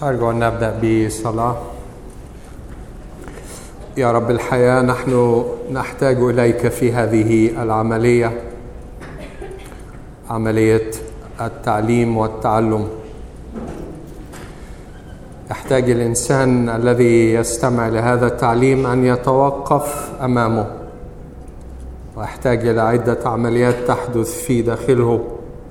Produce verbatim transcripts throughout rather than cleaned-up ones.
أرجو أن نبدأ بصلاة. يا رب الحياة، نحن نحتاج إليك في هذه العملية، عملية التعليم والتعلم. يحتاج الإنسان الذي يستمع لهذا التعليم أن يتوقف أمامه، ويحتاج إلى عدة عمليات تحدث في داخله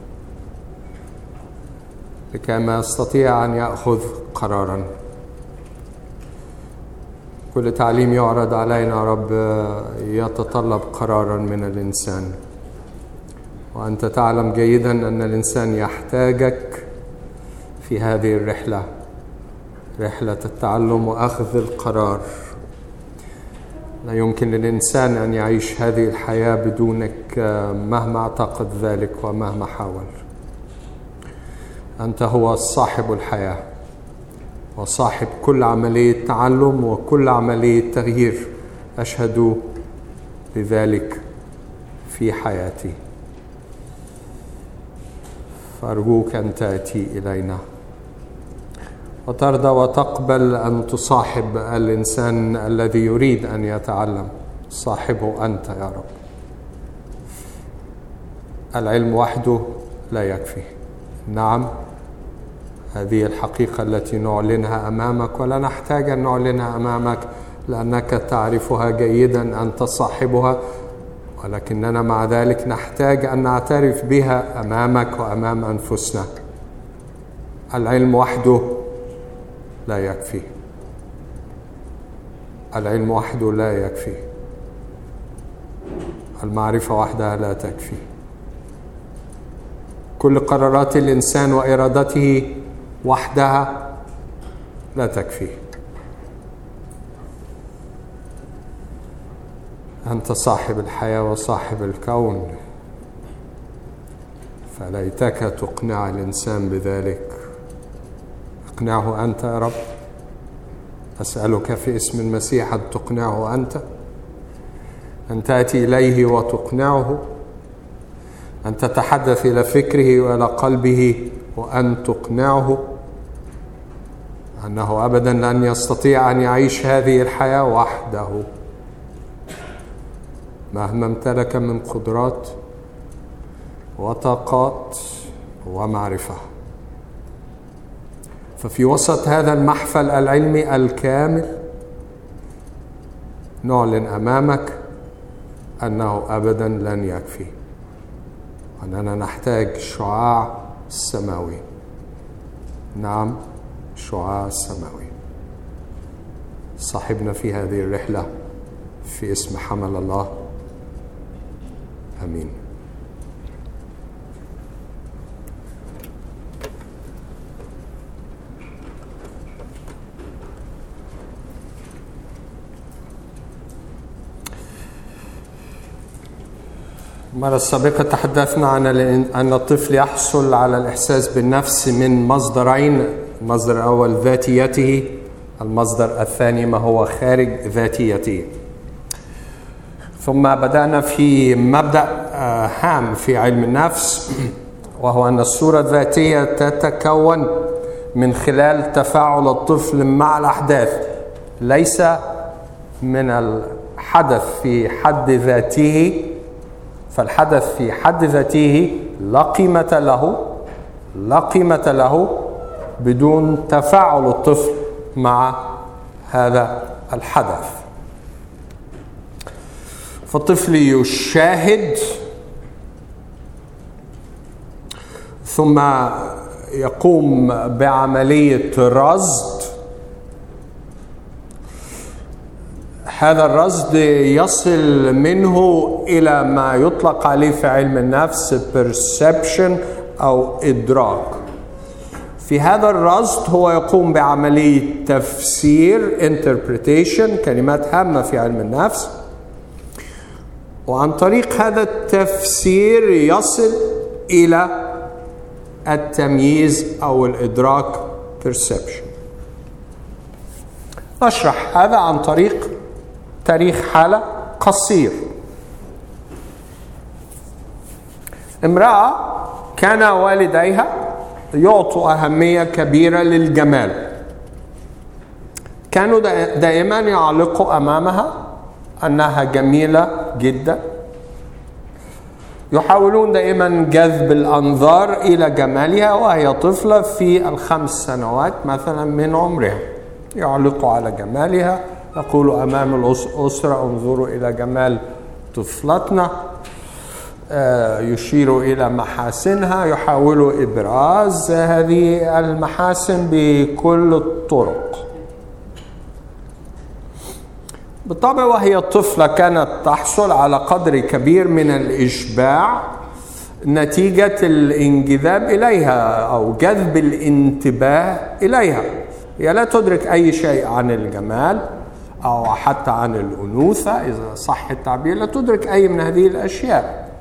لكي ما يستطيع أن يأخذ قراراً. كل تعليم يعرض علينا رب يتطلب قراراً من الإنسان، وأنت تعلم جيداً أن الإنسان يحتاجك في هذه الرحلة، رحلة التعلم وأخذ القرار. لا يمكن للإنسان أن يعيش هذه الحياة بدونك مهما اعتقد ذلك ومهما حاول. أنت هو صاحب الحياة وصاحب كل عملية تعلم وكل عملية تغيير. أشهد بذلك في حياتي، فأرجوك أن تأتي إلينا وترضى وتقبل أن تصاحب الإنسان الذي يريد أن يتعلم. صاحبه أنت يا رب. العلم وحده لا يكفي. نعم، هذه الحقيقة التي نعلنها أمامك، ولا نحتاج أن نعلنها أمامك لأنك تعرفها جيدا، أنت صاحبها، ولكننا مع ذلك نحتاج أن نعترف بها أمامك وأمام أنفسنا. العلم وحده لا يكفي. العلم وحده لا يكفي. المعرفة وحدها لا تكفي. كل قرارات الإنسان وإرادته وحدها لا تكفي. أنت صاحب الحياة وصاحب الكون، فليتك تقنع الإنسان بذلك. اقنعه أنت يا رب. أسألك في اسم المسيح أن تقنعه أنت، أن تأتي إليه وتقنعه، أن تتحدث إلى فكره وإلى قلبه وأن تقنعه أنه أبدا لن يستطيع أن يعيش هذه الحياة وحده مهما امتلك من قدرات وطاقات ومعرفة. ففي وسط هذا المحفل العلمي الكامل نعلن أمامك أنه أبدا لن يكفي، أننا نحتاج شعاع سماوي. نعم، شعاع سماوي. صاحبنا في هذه الرحلة في اسم حمل الله، آمين. المرة السابقة تحدثنا عن أن الطفل يحصل على الإحساس بالنفس من مصدرين. المصدر الأول ذاتيته، المصدر الثاني ما هو خارج ذاتيته. ثم بدأنا في مبدأ هام في علم النفس، وهو أن الصورة الذاتية تتكون من خلال تفاعل الطفل مع الأحداث، ليس من الحدث في حد ذاته. فالحدث في حد ذاته لا قيمة له لا قيمة له بدون تفاعل الطفل مع هذا الحدث. فالطفل يشاهد ثم يقوم بعملية رصد. هذا الرصد يصل منه إلى ما يطلق عليه في علم النفس perception أو إدراك. في هذا الرصد هو يقوم بعملية تفسير interpretation، كلمات هامة في علم النفس، وعن طريق هذا التفسير يصل إلى التمييز أو الإدراك perception. نشرح هذا عن طريق تاريخ حالة قصير. امرأة كان والديها يعطوا أهمية كبيرة للجمال، كانوا دائما يعلقوا أمامها أنها جميلة جدا، يحاولون دائما جذب الأنظار إلى جمالها وهي طفلة في الخمس سنوات مثلا من عمرها. يعلقوا على جمالها، يقولوا أمام الأسرة انظروا إلى جمال طفلتنا، يشيروا إلى محاسنها، يحاولوا إبراز هذه المحاسن بكل الطرق. بالطبع وهي طفلة كانت تحصل على قدر كبير من الإشباع نتيجة الانجذاب إليها أو جذب الانتباه إليها. هي لا تدرك أي شيء عن الجمال أو حتى عن الأنوثة إذا صح التعبير، لا تدرك أي من هذه الأشياء.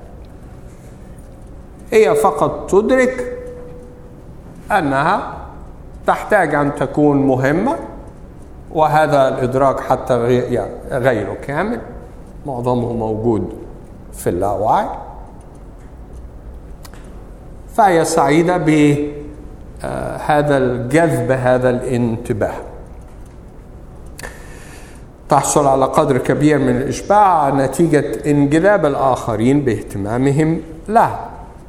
هي فقط تدرك أنها تحتاج أن تكون مهمة، وهذا الإدراك حتى غير كامل، معظمه موجود في اللاوعي. فهي سعيدة بهذا الجذب، هذا الانتباه. تحصل على قدر كبير من الإشباع نتيجة انجذاب الآخرين باهتمامهم لها.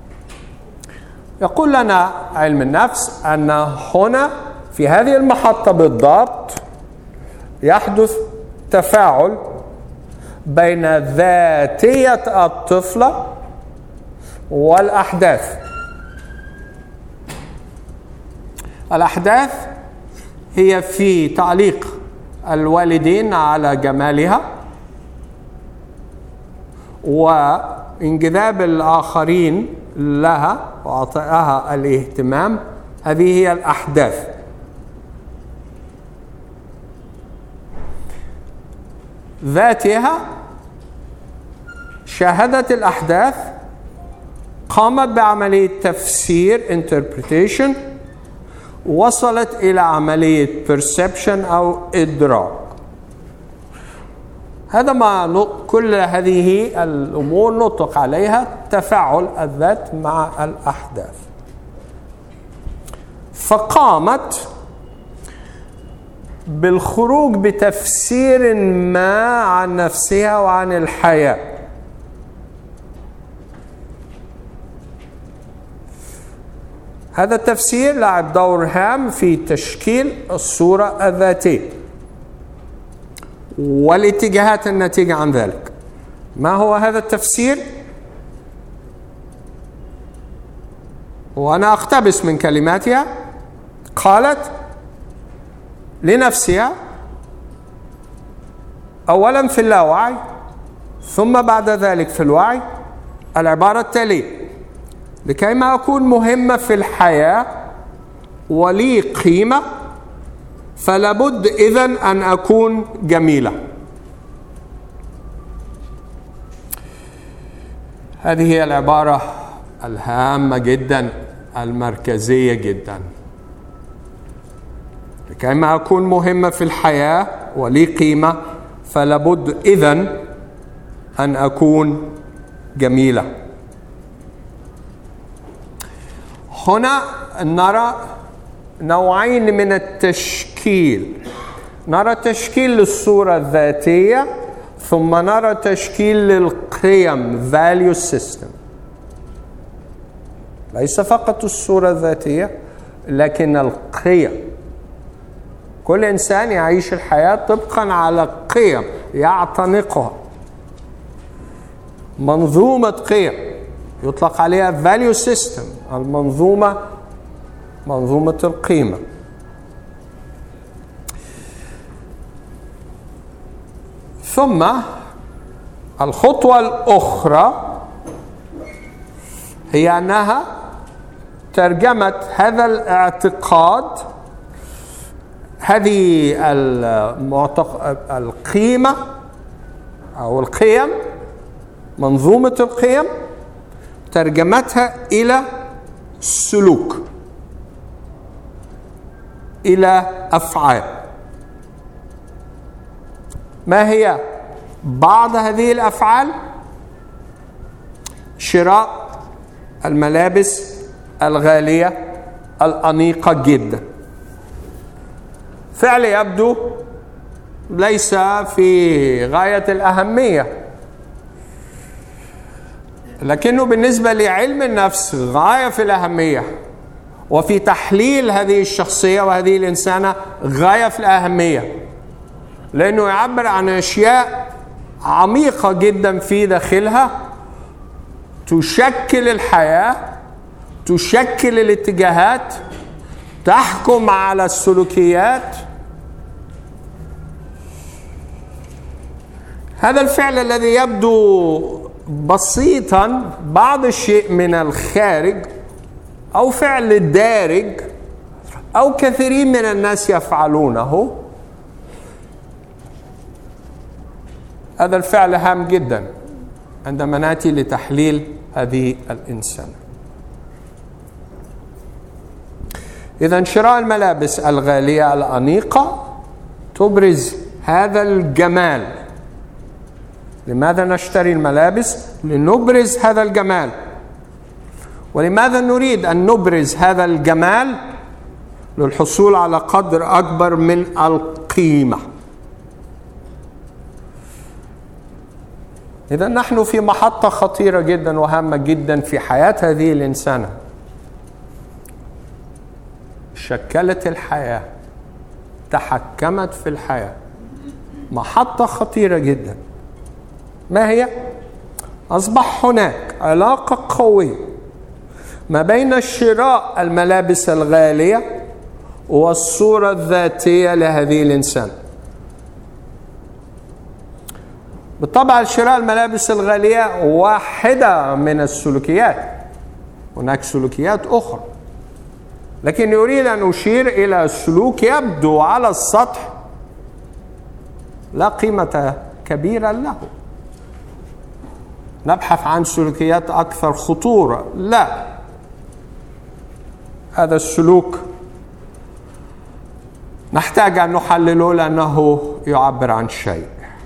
يقول لنا علم النفس أن هنا في هذه المحطة بالضبط يحدث تفاعل بين ذاتية الطفلة والأحداث. الأحداث هي في تعليق الوالدين على جمالها وانجذاب الآخرين لها وعطائها الاهتمام. هذه هي الأحداث. ذاتها شاهدت الأحداث، قامت بعملية تفسير interpretation، وصلت إلى عملية perception أو إدراك. هذا ما كل هذه الأمور نطلق عليها تفاعل الذات مع الأحداث. فقامت بالخروج بتفسير ما عن نفسها وعن الحياة. هذا التفسير لعب دور هام في تشكيل الصورة الذاتية والاتجاهات الناتجة عن ذلك. ما هو هذا التفسير؟ وأنا أقتبس من كلماتها. قالت لنفسها أولا في اللاوعي ثم بعد ذلك في الوعي العبارة التالية: لكيما أكون مهمة في الحياة ولي قيمة فلابد إذن أن أكون جميلة. هذه هي العبارة الهامة جدا المركزية جدا. لكيما أكون مهمة في الحياة ولي قيمة فلابد إذن أن أكون جميلة. هنا نرى نوعين من التشكيل. نرى تشكيل للصورة الذاتية ثم نرى تشكيل للقيم value system. ليس فقط الصورة الذاتية لكن القيم. كل إنسان يعيش الحياة طبقا على قيم يعتنقها، منظومة قيم يطلق عليها value system، المنظومة منظومة القيمة. ثم الخطوة الأخرى هي أنها ترجمت هذا الاعتقاد، هذه القيمة أو القيم، منظومة القيم، ترجمتها إلى سلوك، إلى أفعال. ما هي بعض هذه الأفعال؟ شراء الملابس الغالية الأنيقة جدا، فعل يبدو ليس في غاية الأهمية، لكنه بالنسبة لعلم النفس غاية في الأهمية، وفي تحليل هذه الشخصية وهذه الإنسانة غاية في الأهمية، لأنه يعبر عن أشياء عميقة جدا في داخلها تشكل الحياة، تشكل الاتجاهات، تحكم على السلوكيات. هذا الفعل الذي يبدو بسيطا بعض الشيء من الخارج، أو فعل دارج، أو كثيرين من الناس يفعلونه، هذا الفعل هام جدا عندما نأتي لتحليل هذه الإنسان. إذن شراء الملابس الغالية الأنيقة تبرز هذا الجمال. لماذا نشتري الملابس؟ لنبرز هذا الجمال. ولماذا نريد أن نبرز هذا الجمال؟ للحصول على قدر أكبر من القيمة. إذا نحن في محطة خطيرة جدا وهامة جدا في حياة هذه الإنسانة، شكلت الحياة، تحكمت في الحياة. محطة خطيرة جدا. ما هي؟ أصبح هناك علاقة قوية ما بين شراء الملابس الغالية والصورة الذاتية لهذه الإنسان. بالطبع شراء الملابس الغالية واحدة من السلوكيات، هناك سلوكيات أخرى، لكن أريد أن أشير إلى سلوك يبدو على السطح لا قيمة كبيرة له. نبحث عن سلوكيات أكثر خطورة؟ لا، هذا السلوك نحتاج أن نحلله لأنه يعبر عن شيء.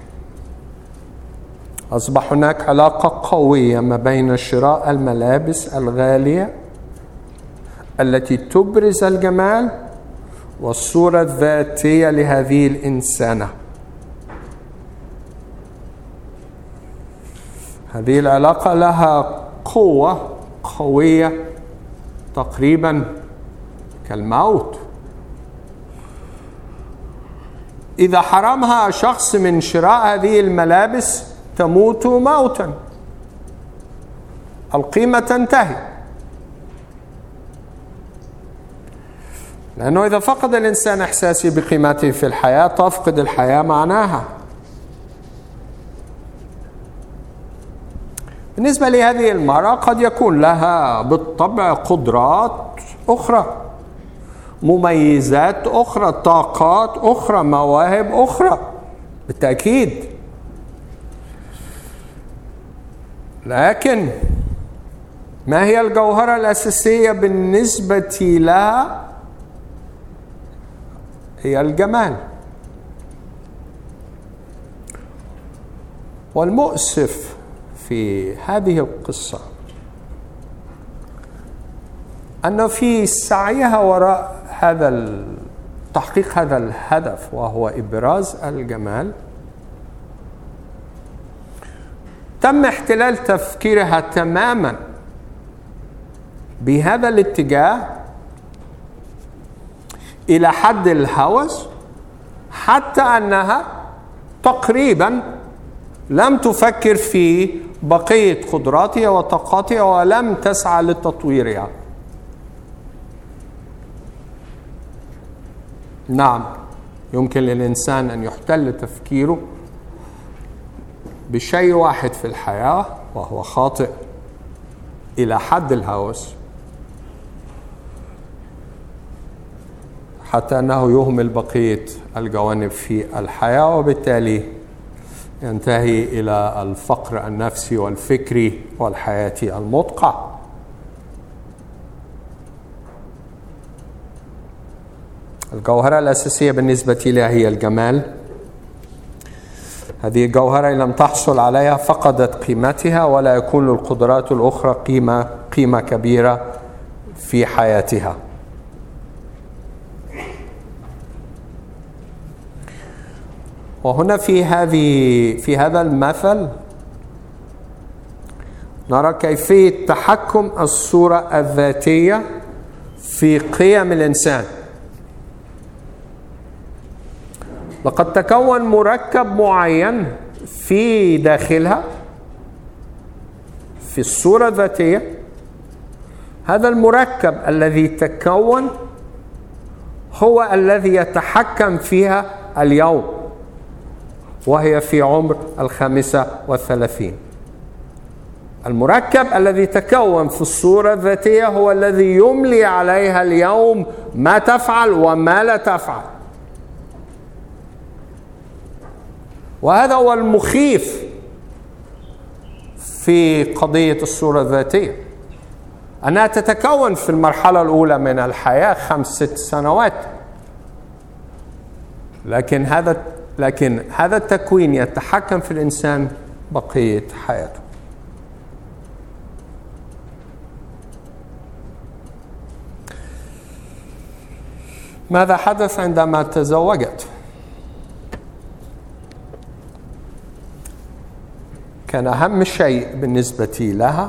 أصبح هناك علاقة قوية ما بين شراء الملابس الغالية التي تبرز الجمال والصورة الذاتية لهذه الإنسانة. هذه العلاقة لها قوة قوية تقريبا كالموت. إذا حرمها شخص من شراء هذه الملابس تموت موتا، القيمة تنتهي. لأنه إذا فقد الإنسان إحساسه بقيمته في الحياة تفقد الحياة معناها. بالنسبة لهذه المرأة قد يكون لها بالطبع قدرات أخرى، مميزات أخرى، طاقات أخرى، مواهب أخرى بالتأكيد، لكن ما هي الجوهرة الأساسية بالنسبة لها؟ هي الجمال. والمؤسف في هذه القصة أن في سعيها وراء هذا تحقيق هذا الهدف وهو إبراز الجمال تم احتلال تفكيرها تماما بهذا الاتجاه إلى حد الهوس، حتى أنها تقريبا لم تفكر في بقية قدراتها وطاقاتها ولم تسعى لتطويرها. نعم، يمكن للإنسان أن يحتل تفكيره بشيء واحد في الحياة وهو خاطئ إلى حد الهوس، حتى أنه يهمل بقية الجوانب في الحياة، وبالتالي ينتهي إلى الفقر النفسي والفكري والحياتي المدقع. الجوهرة الأساسية بالنسبة لها هي الجمال. هذه الجوهرة إن لم تحصل عليها فقدت قيمتها، ولا يكون للقدرات الأخرى قيمة قيمة كبيرة في حياتها. وهنا في هذه في هذا المثل نرى كيفية تحكم الصورة الذاتية في قيم الإنسان. لقد تكون مركب معين في داخلها في الصورة الذاتية. هذا المركب الذي تكون هو الذي يتحكم فيها اليوم، وهي في عمر الخامسة والثلاثين. المركب الذي تكون في الصورة الذاتية هو الذي يملي عليها اليوم ما تفعل وما لا تفعل. وهذا هو المخيف في قضية الصورة الذاتية، أنها تتكون في المرحلة الأولى من الحياة خمس ست سنوات، لكن هذا لكن هذا التكوين يتحكم في الإنسان بقية حياته. ماذا حدث عندما تزوجت؟ كان أهم شيء بالنسبة لها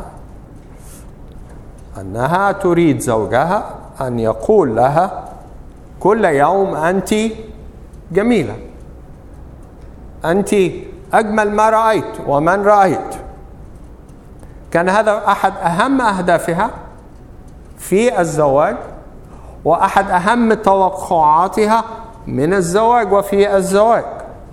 أنها تريد زوجها أن يقول لها كل يوم أنت جميلة، أنت أجمل ما رأيت ومن رأيت. كان هذا أحد أهم أهدافها في الزواج، وأحد أهم توقعاتها من الزواج وفي الزواج،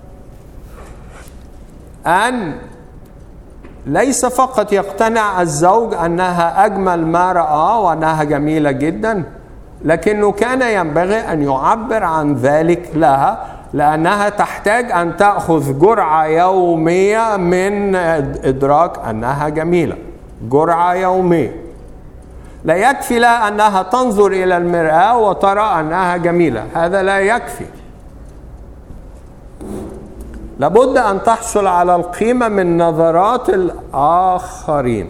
أن ليس فقط يقتنع الزوج أنها أجمل ما رأى وأنها جميلة جدا، لكنه كان ينبغي أن يعبر عن ذلك لها، لأنها تحتاج أن تأخذ جرعة يومية من إدراك أنها جميلة. جرعة يومية. لا يكفي لها أنها تنظر إلى المرآة وترى أنها جميلة، هذا لا يكفي. لابد أن تحصل على القيمة من نظرات الآخرين.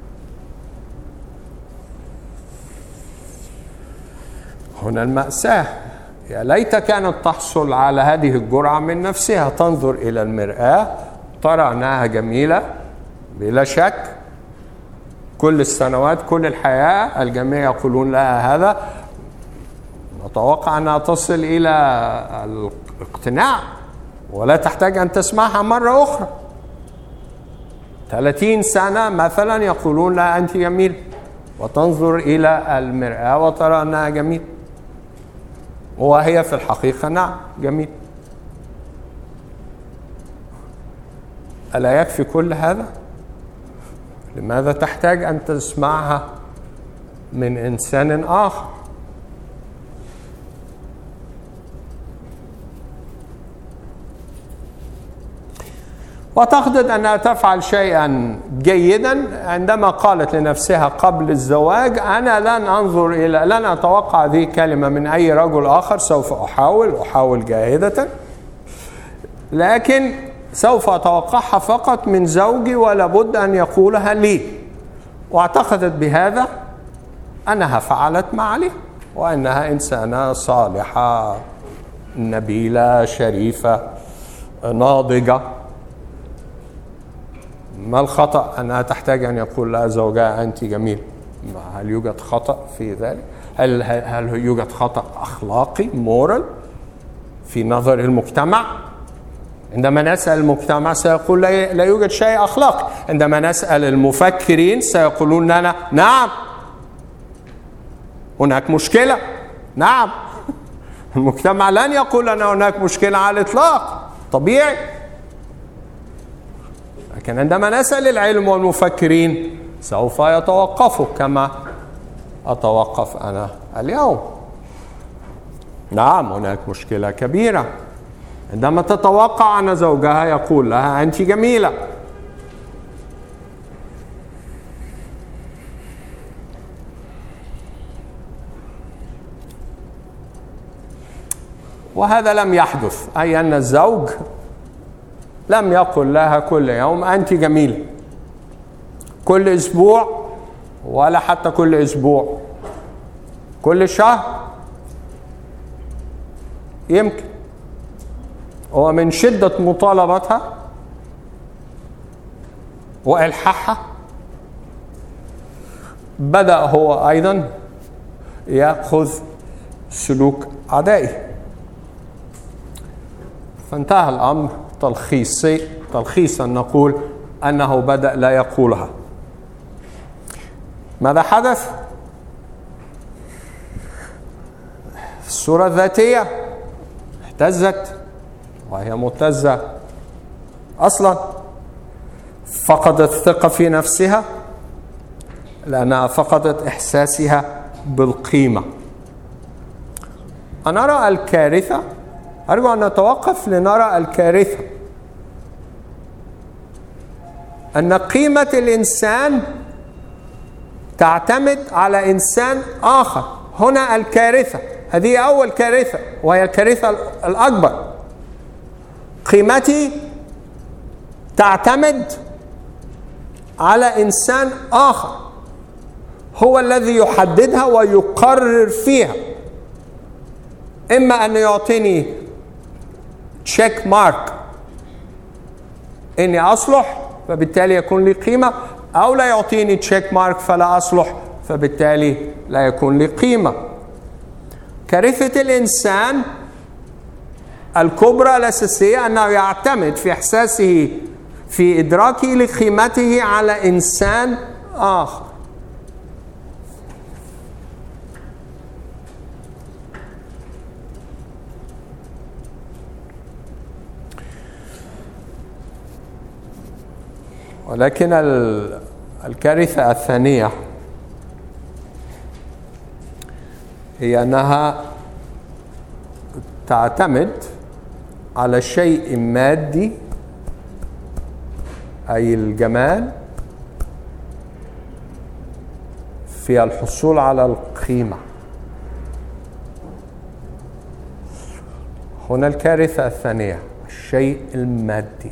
هنا المأساة، يا ليت كانت تحصل على هذه الجرعة من نفسها، تنظر إلى المرآة ترى أنها جميلة بلا شك. كل السنوات كل الحياة الجميع يقولون لها هذا، نتوقع أنها تصل إلى الاقتناع ولا تحتاج أن تسمعها مرة أخرى. ثلاثين سنة مثلا يقولون لها أنت جميل، وتنظر إلى المرآة وترى أنها جميل، وهي في الحقيقة نعم جميل. ألا يكفي كل هذا؟ لماذا تحتاج أن تسمعها من إنسان آخر؟ وتعتقد أنها تفعل شيئا جيدا عندما قالت لنفسها قبل الزواج أنا لن أنظر إلى لن أتوقع هذه الكلمة من أي رجل آخر، سوف أحاول أحاول جاهدة، لكن سوف أتوقعها فقط من زوجي ولا بد أن يقولها لي. واعتقدت بهذا أنها فعلت ما عليه، وأنها إنسانة صالحة نبيلة شريفة ناضجة. ما الخطأ أنها تحتاج أن يقول لها زوجها أنت جميل؟ هل يوجد خطأ في ذلك؟ هل, هل يوجد خطأ أخلاقي مورال في نظر المجتمع؟ عندما نسأل المجتمع سيقول لا يوجد شيء أخلاقي. عندما نسأل المفكرين سيقولون لنا نعم هناك مشكلة. نعم المجتمع لن يقول لنا هناك مشكلة على الإطلاق، طبيعي. لكن عندما نسأل العلم والمفكرين سوف يتوقفوا كما أتوقف أنا اليوم. نعم هناك مشكلة كبيرة عندما تتوقع أن زوجها يقول لها أنت جميلة. وهذا لم يحدث، أي أن الزوج لم يقل لها كل يوم أنت جميلة، كل أسبوع ولا حتى كل أسبوع، كل شهر يمكن. ومن شدة مطالبتها وإلحاحها بدأ هو أيضا يأخذ سلوك عدائي، فانتهى الأمر تلخيصي تلخيصا نقول أنه بدأ لا يقولها. ماذا حدث؟ الصورة الذاتية اهتزت، وهي مهتزة أصلا، فقدت الثقة في نفسها لأنها فقدت إحساسها بالقيمة. نرى الكارثة، أرجو أن نتوقف لنرى الكارثة، أن قيمة الإنسان تعتمد على إنسان آخر. هنا الكارثة، هذه أول كارثة وهي الكارثة الأكبر. قيمتي تعتمد على إنسان آخر هو الذي يحددها ويقرر فيها، إما أن يعطيني تشيك مارك إني أصلح فبالتالي يكون لي قيمة، أو لا يعطيني تشيك مارك فلا أصلح فبالتالي لا يكون لي قيمة. كارثة الإنسان الكبرى الأساسية أنه يعتمد في إحساسه في إدراكه لقيمته على إنسان آخر. ولكن الكارثة الثانية هي أنها تعتمد على شيء مادي، أي الجمال، في الحصول على القيمة. هنا الكارثة الثانية، الشيء المادي.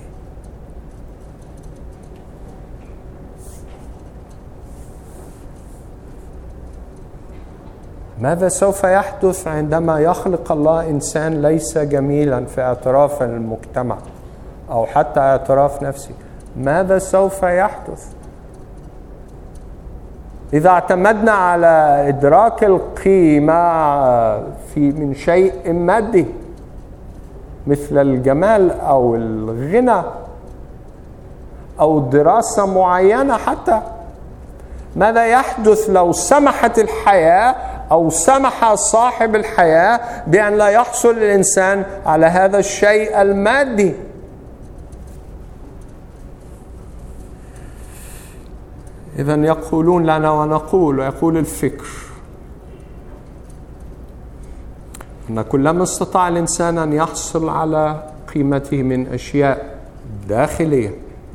ماذا سوف يحدث عندما يخلق الله إنسان ليس جميلا في اعتراف المجتمع أو حتى اعتراف نفسي؟ ماذا سوف يحدث إذا اعتمدنا على إدراك القيمة في من شيء مادي مثل الجمال أو الغنى أو دراسة معينة حتى؟ ماذا يحدث لو سمحت الحياة أو سمح صاحب الحياة بأن لا يحصل الإنسان على هذا الشيء المادي؟ إذن يقولون لنا ونقول، ويقول الفكر، أن كلما استطاع الإنسان أن يحصل على قيمته من أشياء داخلية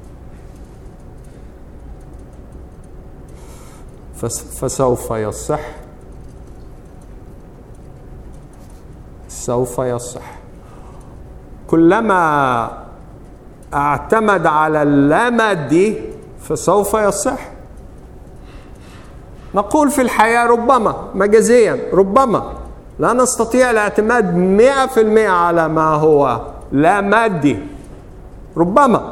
فسوف يصح سوف يصح. كلما اعتمد على اللامادي فسوف يصح. نقول في الحياة ربما مجازيا ربما لا نستطيع الاعتماد مئة في المئة على ما هو لا مادي، ربما،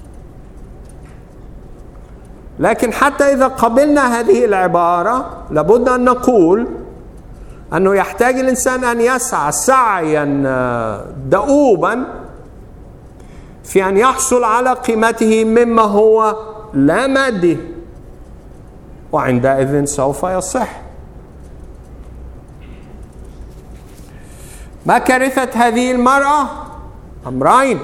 لكن حتى إذا قبلنا هذه العبارة لابد أن نقول أنه يحتاج الإنسان أن يسعى سعيا دؤوبا في أن يحصل على قيمته مما هو لا مادي، وعندئذ سوف يصح. ما كارثة هذه المرأة؟ أمرين.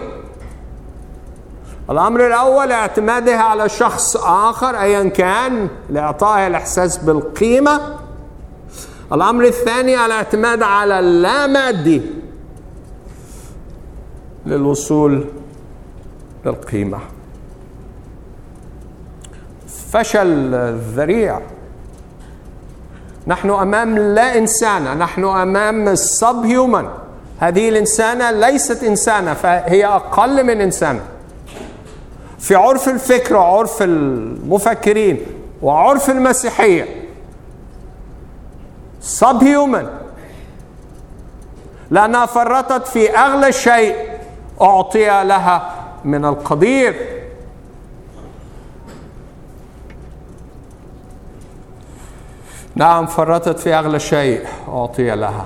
الأمر الأول اعتمادها على شخص آخر أيا كان لإعطائها الإحساس بالقيمة. الأمر الثاني الاعتماد على اللامادي للوصول للقيمة. فشل ذريع. نحن أمام لا إنسانة، نحن أمام سب هيومن. هذه الإنسانة ليست إنسانة، فهي أقل من إنسانة في عرف الفكر وعرف المفكرين وعرف المسيحية. سب هيومن لأنها فرطت في أغلى شيء أعطي لها من القدير. نعم، فرطت في أغلى شيء أعطي لها.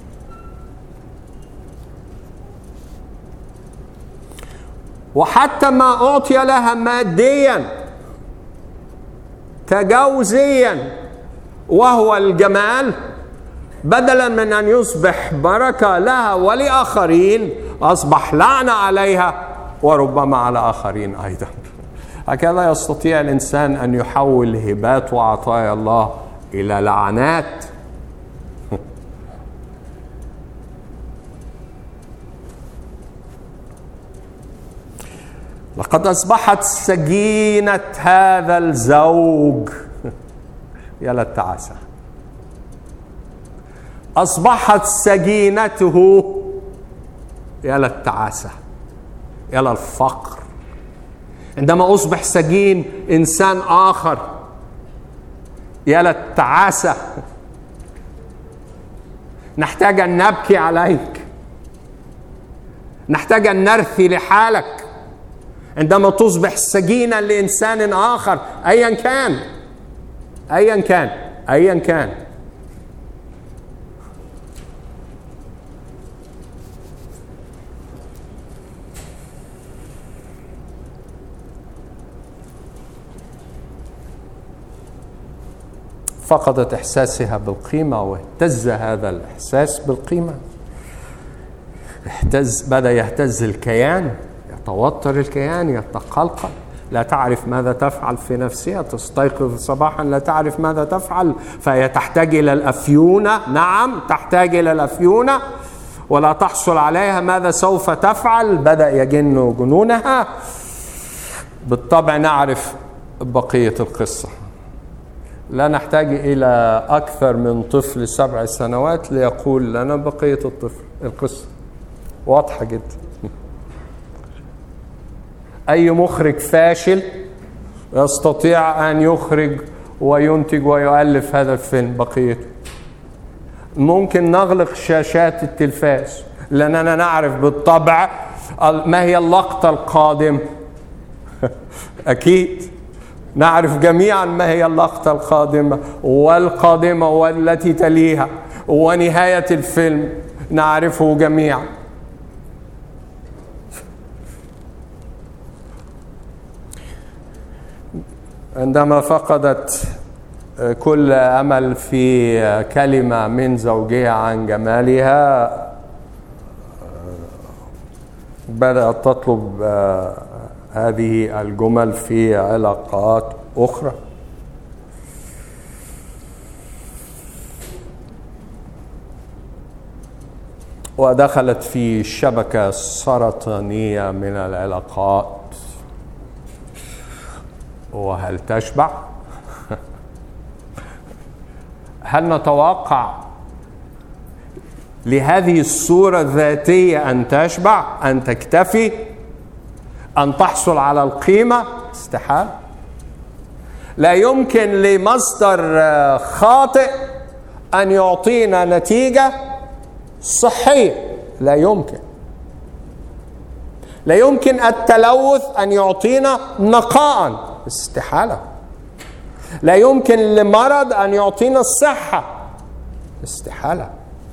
وحتى ما أعطي لها ماديا تجاوزيا وهو الجمال، بدلا من أن يصبح بركة لها ولآخرين، أصبح لعنة عليها وربما على آخرين أيضا. هكذا يستطيع الإنسان أن يحول هبات وعطايا الله إلى لعنات. لقد أصبحت سجينة هذا الزوج، يا للتعاسة، أصبحت سجينته، يا للتعاسة، يا للفقر. عندما أصبح سجين إنسان آخر، يا للتعاسة. نحتاج أن نبكي عليك، نحتاج أن نرثي لحالك عندما تصبح سجينا لإنسان آخر، أيا كان أيا كان أيا كان. فقدت إحساسها بالقيمة، واهتز هذا الإحساس بالقيمة. اهتز، بدأ يهتز الكيان، يتوتر الكيان، يتقلقل، لا تعرف ماذا تفعل في نفسها. تستيقظ صباحا لا تعرف ماذا تفعل، فهي تحتاج إلى الأفيونة. نعم، تحتاج إلى الأفيونة ولا تحصل عليها. ماذا سوف تفعل؟ بدأ يجن جنونها. بالطبع نعرف بقية القصة. لا نحتاج إلى أكثر من طفل سبع سنوات ليقول لنا بقية الطفل. القصة واضحة جدا. أي مخرج فاشل يستطيع أن يخرج وينتج ويؤلف هذا الفيلم بقيته. ممكن نغلق شاشات التلفاز لأننا نعرف بالطبع ما هي اللقطة القادمة. أكيد نعرف جميعا ما هي اللقطة القادمة والقادمة والتي تليها، ونهاية الفيلم نعرفه جميعا. عندما فقدت كل أمل في كلمة من زوجها عن جمالها، بدأت تطلب هذه الجمل في علاقات أخرى. ودخلت في شبكة سرطانية من العلاقات. وهل تشبع؟ هل نتوقع لهذه الصورة الذاتية أن تشبع، أن تكتفي، أن تحصل على القيمة؟ استحال. لا يمكن لمصدر خاطئ أن يعطينا نتيجة صحية. لا يمكن. لا يمكن التلوث أن يعطينا نقاء. استحالة. لا يمكن لمرض أن يعطينا الصحة. استحالة.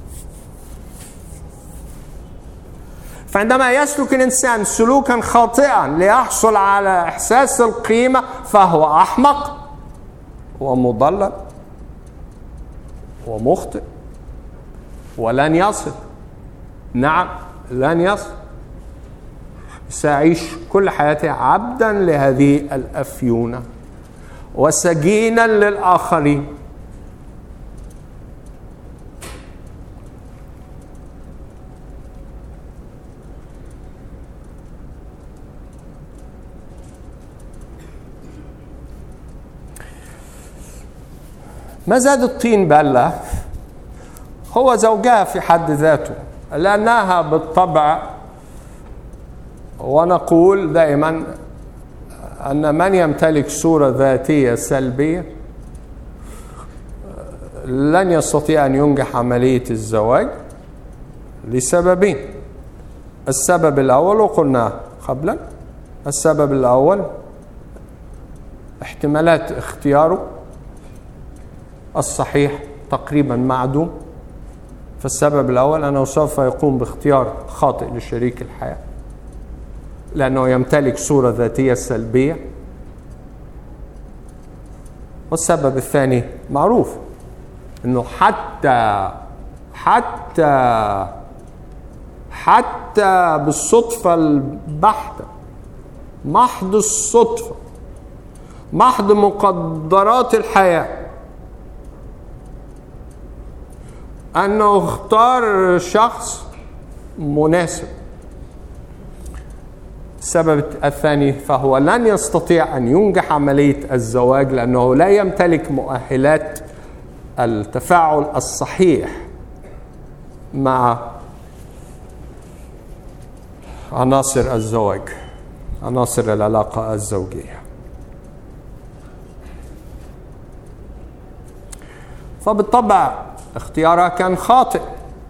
فعندما يسلك الإنسان سلوكا خاطئا ليحصل على إحساس القيمة فهو أحمق ومضلل ومخطئ ولن يصل. نعم، لن يصل. سأعيش كل حياتي عبدا لهذه الأفيونة وسجينا للآخرين. ما زاد الطين بلة هو زوجها في حد ذاته، لأنها بالطبع، ونقول دائما أن من يمتلك صورة ذاتية سلبية لن يستطيع أن ينجح عملية الزواج لسببين. السبب الأول وقلنا قبلا السبب الأول احتمالات اختياره الصحيح تقريبا معدوم. فالسبب الأول أنه سوف يقوم باختيار خاطئ لشريك الحياة لأنه يمتلك صورة ذاتية سلبية. والسبب الثاني معروف أنه حتى حتى حتى بالصدفة البحتة، محض الصدفة، محض مقدرات الحياة، أنه اختار شخص مناسب. السبب الثاني فهو لن يستطيع أن ينجح عملية الزواج لأنه لا يمتلك مؤهلات التفاعل الصحيح مع عناصر الزواج، عناصر العلاقة الزوجية. فبالطبع اختيارها كان خاطئ،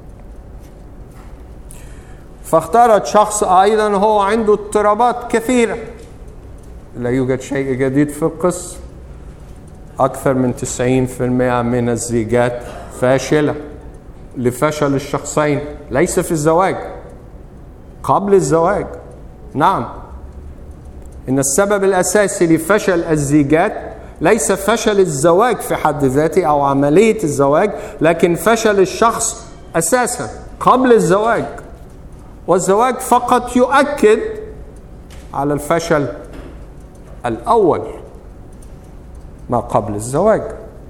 فاختارت شخص أيضا هو عنده اضطرابات كثيرة. لا يوجد شيء جديد في القصة، أكثر من تسعين بالمئة من الزيجات فاشلة لفشل الشخصين، ليس في الزواج، قبل الزواج. نعم، إن السبب الأساسي لفشل الزيجات ليس فشل الزواج في حد ذاته أو عملية الزواج، لكن فشل الشخص أساسا قبل الزواج. والزواج فقط يؤكد على الفشل الأول ما قبل الزواج.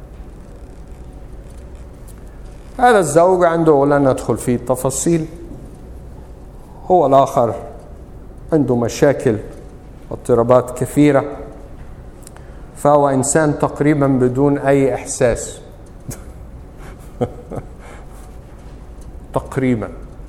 هذا الزوج عنده، ولا ندخل في تفاصيل، هو الآخر عنده مشاكل واضطرابات كثيرة، فهو إنسان تقريبا بدون أي إحساس تقريبا.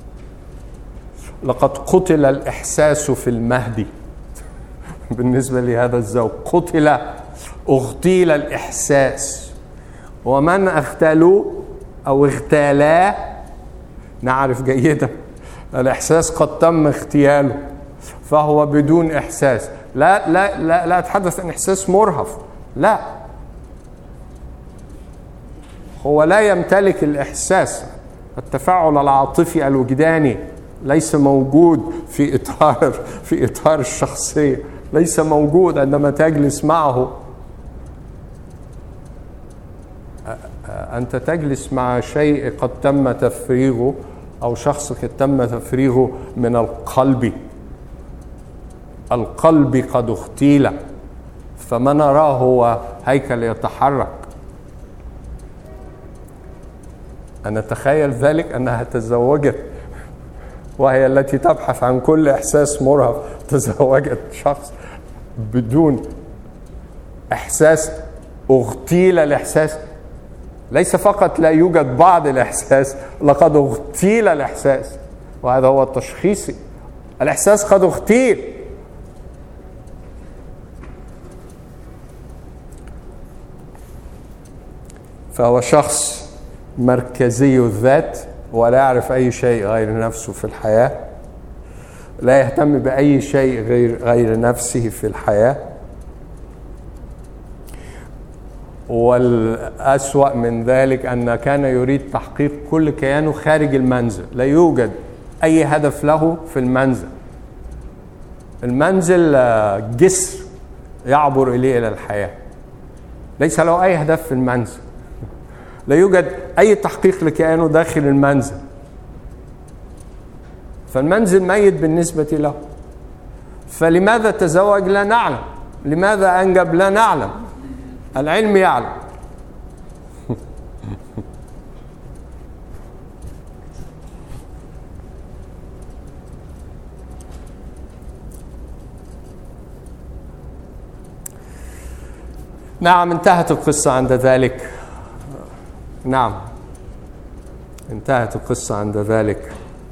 لقد قتل الإحساس في المهدي بالنسبة لهذا الزوج، قتل، اغتيل الإحساس. ومن اغتالوا أو اغتالا نعرف جيدا الإحساس قد تم اغتياله، فهو بدون إحساس. لا لا لا لا أتحدث عن إحساس مرهف، لا، هو لا يمتلك الإحساس. التفاعل العاطفي الوجداني ليس موجود في إطار في إطار الشخصية، ليس موجود عندما تجلس معه. أنت تجلس مع شيء قد تم تفريغه، أو شخص قد تم تفريغه من القلب. القلب قد اغتيل، فما نراه هو هيكل يتحرك. أنا أتخيل ذلك أنها تزوجت وهي التي تبحث عن كل إحساس مرهف، تزوجت شخص بدون إحساس، اغتيل الإحساس. ليس فقط لا يوجد بعض الإحساس، لقد اغتيل الإحساس، وهذا هو التشخيصي. الإحساس قد اغتيل. فهو شخص مركزي الذات ولا يعرف أي شيء غير نفسه في الحياة، لا يهتم بأي شيء غير غير نفسه في الحياة. والأسوأ من ذلك أن كان يريد تحقيق كل كيانه خارج المنزل. لا يوجد أي هدف له في المنزل. المنزل جسر يعبر إليه إلى الحياة، ليس له أي هدف في المنزل. لا يوجد أي تحقيق لكيانه داخل المنزل، فالمنزل ميت بالنسبة له. فلماذا تزوج لا نعلم، لماذا أنجب لا نعلم، العلم يعلم. نعم، انتهت القصة عند ذلك. نعم، انتهت القصة عند ذلك.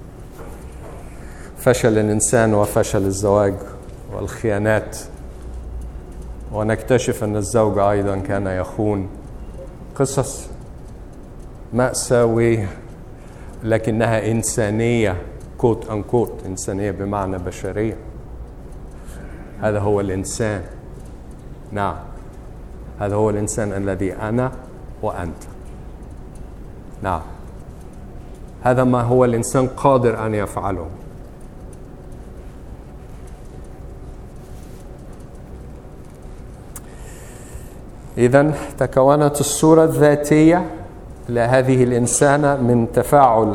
فشل الإنسان وفشل الزواج والخيانات، ونكتشف أن الزوج أيضا كان يخون. قصص مأساوية لكنها إنسانية كوت أنكوت إنسانية بمعنى بشرية. هذا هو الإنسان. نعم، هذا هو الإنسان الذي أنا وأنت. نعم، هذا ما هو الإنسان قادر أن يفعله. إذن تكونت الصورة الذاتية لهذه الإنسانة من تفاعل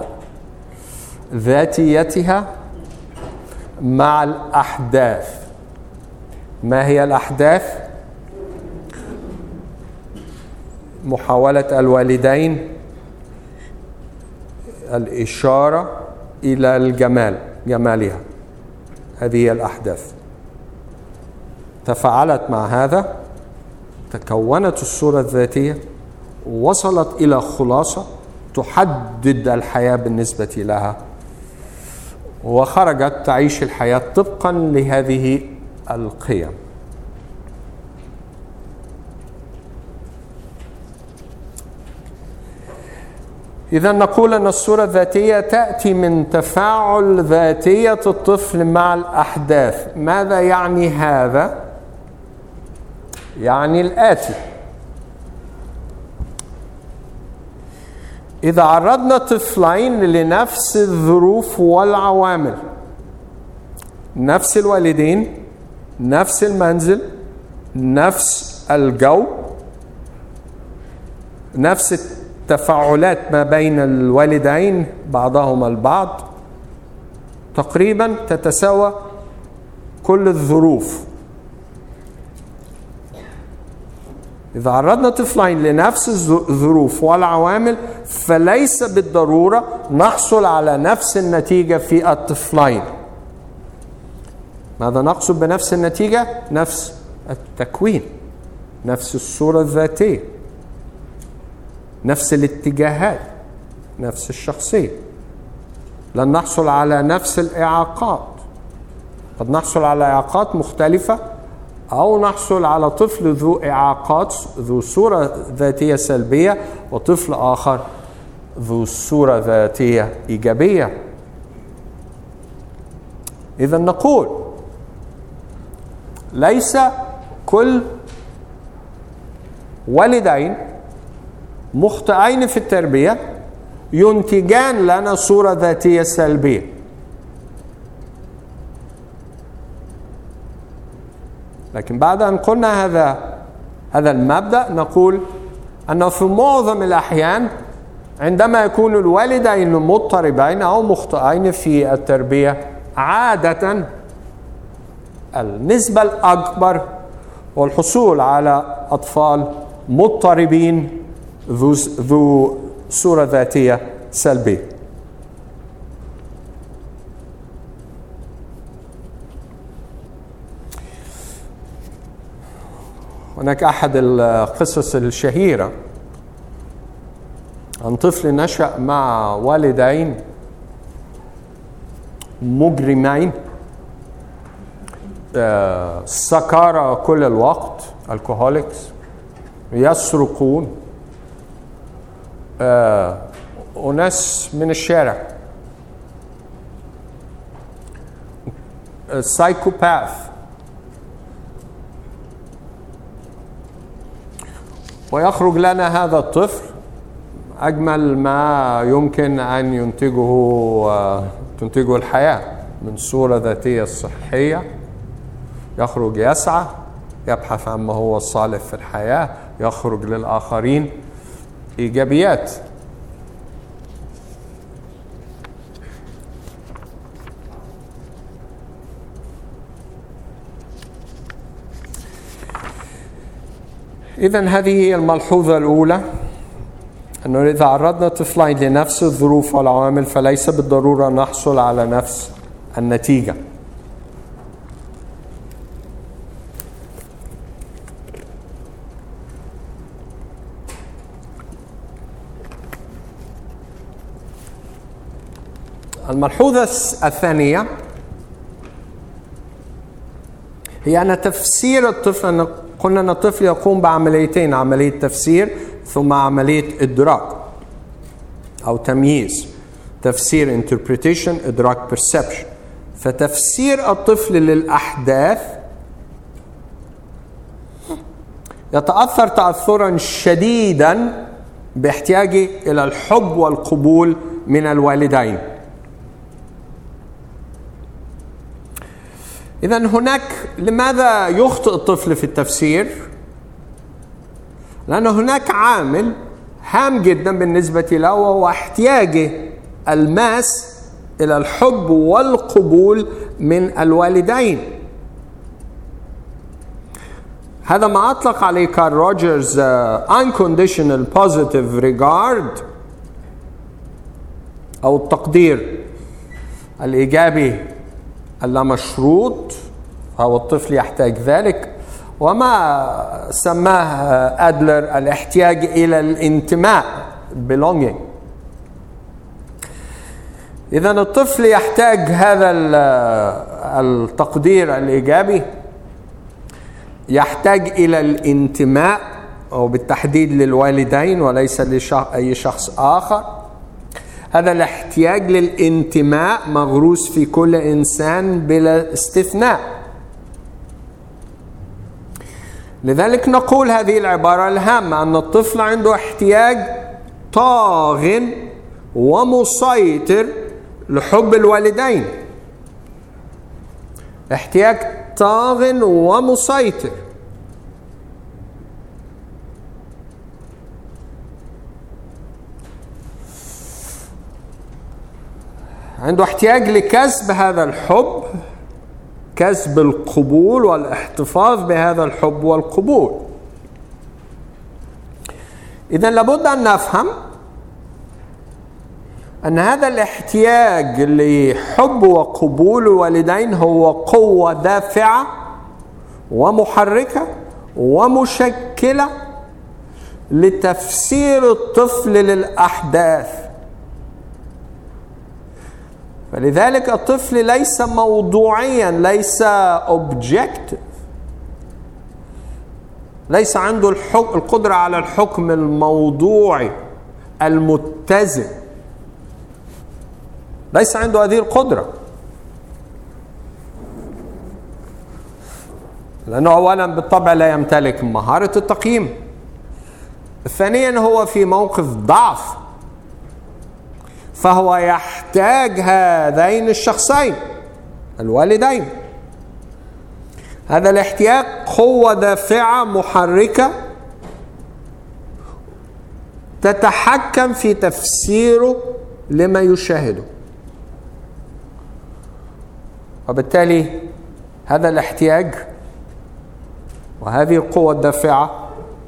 ذاتيتها مع الأحداث. ما هي الأحداث؟ محاولة الوالدين الإشارة إلى الجمال، جمالها. هذه هي الأحداث. تفاعلت مع هذا، تكونت الصورة الذاتية، وصلت إلى خلاصة تحدد الحياة بالنسبة لها، وخرجت تعيش الحياة طبقا لهذه القيم. إذا نقول أن الصورة الذاتية تأتي من تفاعل ذاتية الطفل مع الأحداث. ماذا يعني هذا؟ يعني الآتي: إذا عرضنا طفلين لنفس الظروف والعوامل، نفس الوالدين، نفس المنزل، نفس الجو، نفس التفاعلات ما بين الوالدين بعضهما البعض، تقريبا تتساوى كل الظروف. إذا عرضنا طفلين لنفس الظروف والعوامل فليس بالضرورة نحصل على نفس النتيجة في الطفلين. ماذا نقصد بنفس النتيجة؟ نفس التكوين، نفس الصورة الذاتية، نفس الاتجاهات، نفس الشخصية. لن نحصل على نفس الإعاقات. قد نحصل على إعاقات مختلفة، أو نحصل على طفل ذو إعاقات ذو صورة ذاتية سلبية، وطفل آخر ذو صورة ذاتية إيجابية. إذا نقول ليس كل والدين مخطئين في التربية ينتجان لنا صورة ذاتية سلبية. لكن بعد أن قلنا هذا هذا المبدأ، نقول أنه في معظم الأحيان عندما يكون الوالدين مضطربين أو مخطئين في التربية، عادة النسبة الأكبر والحصول على أطفال مضطربين ذو ذو صورة ذاتية سلبية. هناك أحد القصص الشهيرة عن طفل نشأ مع والدين مجرمين، سكارى كل الوقت، الكحوليكس، يسرقون، وناس من الشارع، سايكوباث. ويخرج لنا هذا الطفل أجمل ما يمكن أن ينتجه تنتجه الحياة من صورة ذاتية صحية. يخرج يسعى، يبحث عن ما هو الصالح في الحياة، يخرج للآخرين، إيجابيات. إذن هذه هي الملحوظة الأولى، أنه إذا عرضنا طفلين لنفس الظروف والعوامل فليس بالضرورة نحصل على نفس النتيجة. الملحوظة الثانية هي أن تفسير الطفل، قلنا أن الطفل يقوم بعمليتين: عملية تفسير ثم عملية إدراك أو تمييز. تفسير interpretation، إدراك perception. فتفسير الطفل للأحداث يتأثر تأثرا شديدا باحتياجه إلى الحب والقبول من الوالدين. إذن هناك، لماذا يخطئ الطفل في التفسير؟ لأن هناك عامل هام جدا بالنسبة له، وهو احتياجه الماس إلى الحب والقبول من الوالدين. هذا ما أطلق عليه كارل روجرز uh, unconditional positive regard، أو التقدير الإيجابي اللامشروط، فهو الطفل يحتاج ذلك. وما سماه أدلر الاحتياج إلى الانتماء belonging. إذن الطفل يحتاج هذا التقدير الإيجابي، يحتاج إلى الانتماء، أو بالتحديد للوالدين وليس لأي شخص آخر. هذا الاحتياج للانتماء مغروس في كل إنسان بلا استثناء. لذلك نقول هذه العبارة الهامة، أن الطفل عنده احتياج طاغ ومسيطر لحب الوالدين. احتياج طاغ ومسيطر. عنده احتياج لكسب هذا الحب، كسب القبول والاحتفاظ بهذا الحب والقبول. إذن لابد أن نفهم أن هذا الاحتياج لحب وقبول الوالدين هو قوة دافعة ومحركة ومشكلة لتفسير الطفل للأحداث. فلذلك الطفل ليس موضوعيا، ليس objective، ليس عنده القدرة على الحكم الموضوعي المتزن، ليس عنده هذه القدرة. لأنه أولا بالطبع لا يمتلك مهارة التقييم، ثانيا هو في موقف ضعف، فهو يحتاج هذين الشخصين الوالدين. هذا الاحتياج قوة دافعة محركة تتحكم في تفسيره لما يشاهده. وبالتالي هذا الاحتياج وهذه القوة الدافعة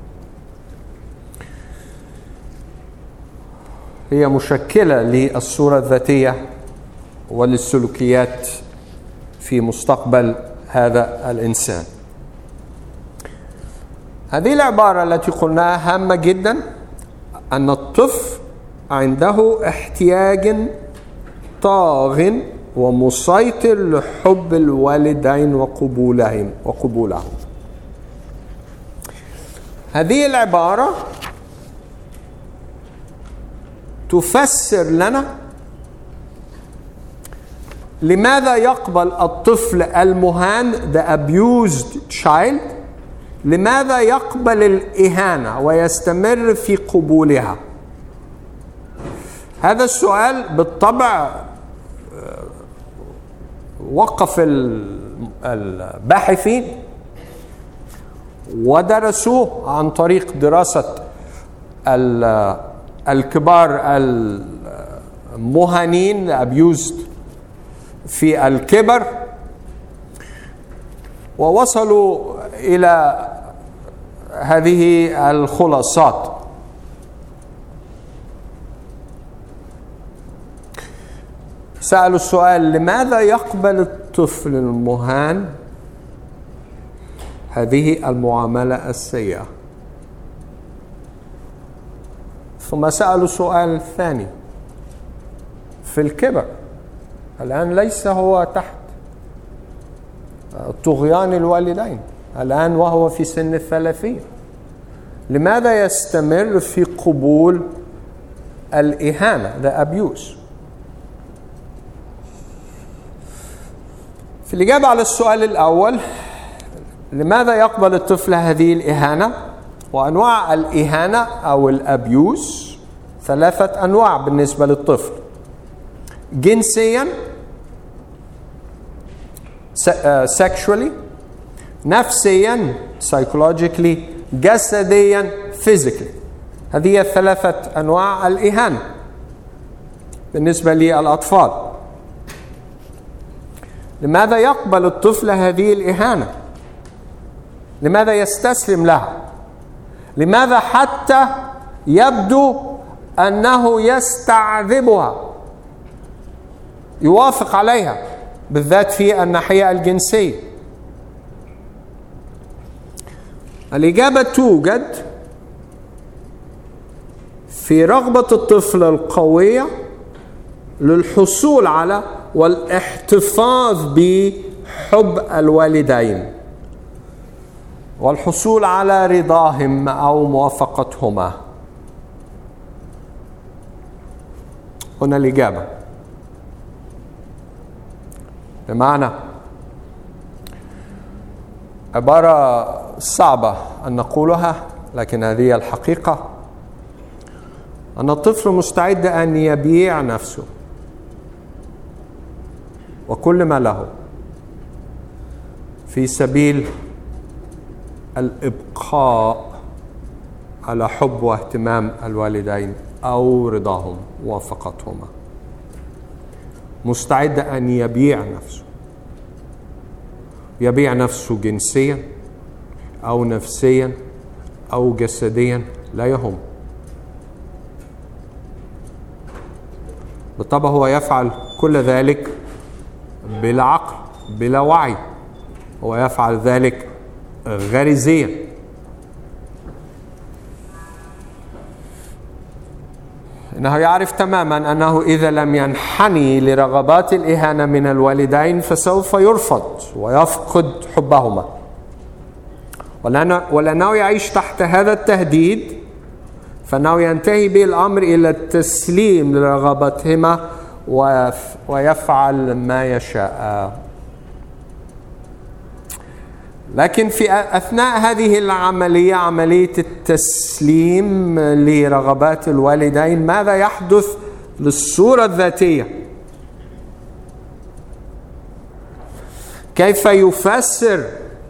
هي مشكلة للصورة الذاتية وللسلوكيات في مستقبل هذا الإنسان. هذه العبارة التي قلناها هامة جدا، أن الطفل عنده احتياج طاغ ومسيطر لحب الوالدين وقبولهم وقبولهم. هذه العبارة تفسر لنا لماذا يقبل الطفل المهان the abused child، لماذا يقبل الإهانة ويستمر في قبولها. هذا السؤال بالطبع وقف الباحثين ودرسوه عن طريق دراسة الكبار المهانين abused في الكبر، ووصلوا إلى هذه الخلاصات. سألوا السؤال: لماذا يقبل الطفل المهان هذه المعاملة السيئة؟ ثم سألوا سؤال ثاني: في الكبر الآن ليس هو تحت طغيان الوالدين، الآن وهو في سن الثلاثين، لماذا يستمر في قبول الإهانة the abuse؟ في الإجابة على السؤال الأول، لماذا يقبل الطفل هذه الإهانة؟ وأنواع الإهانة أو الأبيوز ثلاثة أنواع بالنسبة للطفل: جنسيا sexually، نفسيا psychologically، جسديا physically. هذه الثلاثة أنواع الإهانة بالنسبة للأطفال. لماذا يقبل الطفل هذه الإهانة؟ لماذا يستسلم لها؟ لماذا حتى يبدو أنه يستعذبها، يوافق عليها، بالذات في الناحية الجنسية؟ الإجابة توجد في رغبة الطفل القوية للحصول على والاحتفاظ بحب الوالدين والحصول على رضاهم أو موافقتهما. هنا الإجابة. بمعنى عبارة صعبة أن نقولها، لكن هذه الحقيقة، أن الطفل مستعد أن يبيع نفسه وكل ما له في سبيل الإبقاء على حب واهتمام الوالدين أو رضاهم ووافقتهما. مستعد أن يبيع نفسه، يبيع نفسه جنسيا أو نفسيا أو جسديا، لا يهم. بالطبع هو يفعل كل ذلك بلا عقل، بلا وعي. هو يفعل ذلك غريزيا. إنه يعرف تماما أنه إذا لم ينحني لرغبات الإهانة من الوالدين فسوف يرفض ويفقد حبهما، ولأنه يعيش تحت هذا التهديد فإنه ينتهي به الأمر إلى التسليم لرغبتهما ويفعل ما يشاء. لكن في أثناء هذه العملية، عملية التسليم لرغبات الوالدين، ماذا يحدث للصورة الذاتية؟ كيف يفسر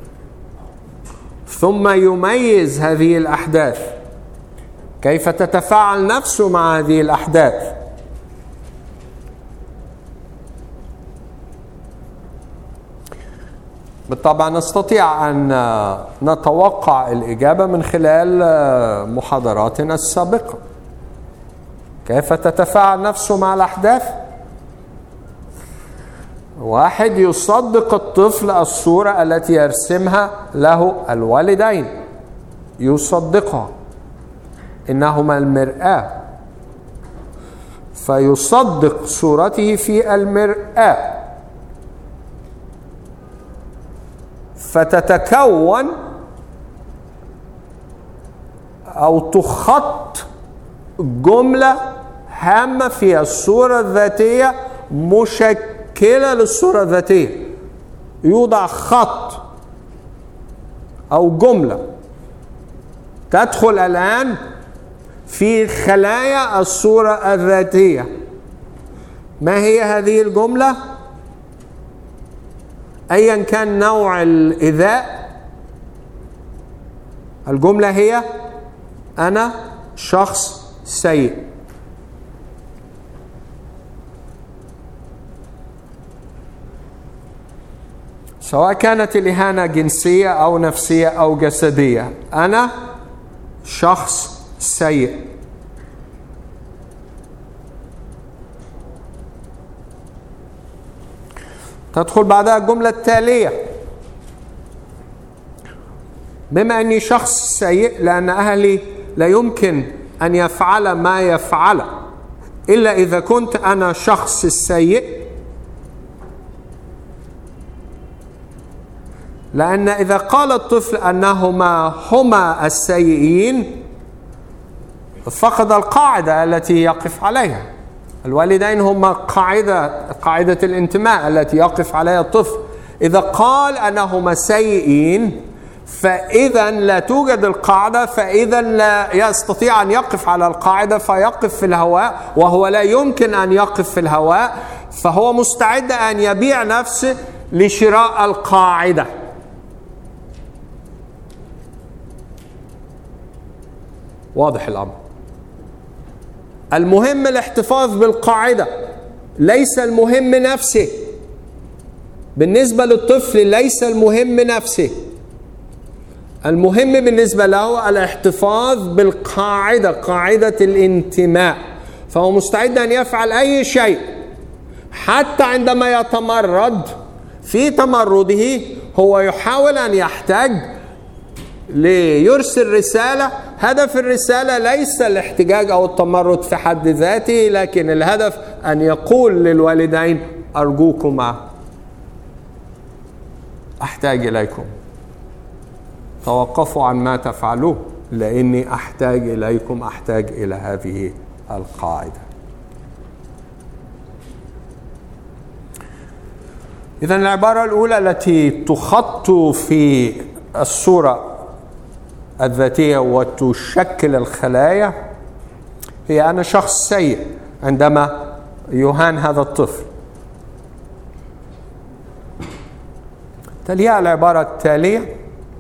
ثم يميز هذه الأحداث؟ كيف تتفاعل نفسه مع هذه الأحداث؟ بالطبع نستطيع أن نتوقع الإجابة من خلال محاضراتنا السابقة. كيف تتفاعل نفسه مع الأحداث؟ واحد، يصدق الطفل الصورة التي يرسمها له الوالدين، يصدقها، إنهما المرآة، فيصدق صورته في المرآة، فتتكون أو تخط جملة هامة في الصورة الذاتية مشكلة للصورة الذاتية. يوضع خط أو جملة تدخل الآن في خلايا الصورة الذاتية. ما هي هذه الجملة؟ أيا كان نوع الإيذاء، الجملة هي: أنا شخص سيء. سواء كانت الإهانة جنسية أو نفسية أو جسدية، أنا شخص سيء. تدخل بعدها الجملة التالية: بما أني شخص سيء، لأن أهلي لا يمكن أن يفعل ما يفعل إلا إذا كنت أنا شخص سيء، لأن إذا قال الطفل أنهما هما السيئين فقد القاعدة التي يقف عليها. الوالدين هما قاعدة قاعدة الانتماء التي يقف عليها الطفل. إذا قال أنهما سيئين فإذا لا توجد القاعدة، فإذا لا يستطيع أن يقف على القاعدة فيقف في الهواء، وهو لا يمكن أن يقف في الهواء، فهو مستعد أن يبيع نفسه لشراء القاعدة. واضح الأمر. المهم الاحتفاظ بالقاعدة، ليس المهم نفسه. بالنسبة للطفل ليس المهم نفسه، المهم بالنسبة له الاحتفاظ بالقاعدة، قاعدة الانتماء. فهو مستعد أن يفعل أي شيء حتى عندما يتمرد. في تمرده هو يحاول أن يحتاج ليرسل رسالة. هدف الرسالة ليس الاحتجاج أو التمرد في حد ذاته، لكن الهدف أن يقول للوالدين أرجوكما أحتاج إليكم، توقفوا عن ما تفعلوه لأني أحتاج إليكم، أحتاج إلى هذه القاعدة. إذن العبارة الأولى التي تخط في الصورة الذاتية وتشكل الخلايا هي أنا شخص سيء عندما يهان هذا الطفل. تليها العبارة التالية: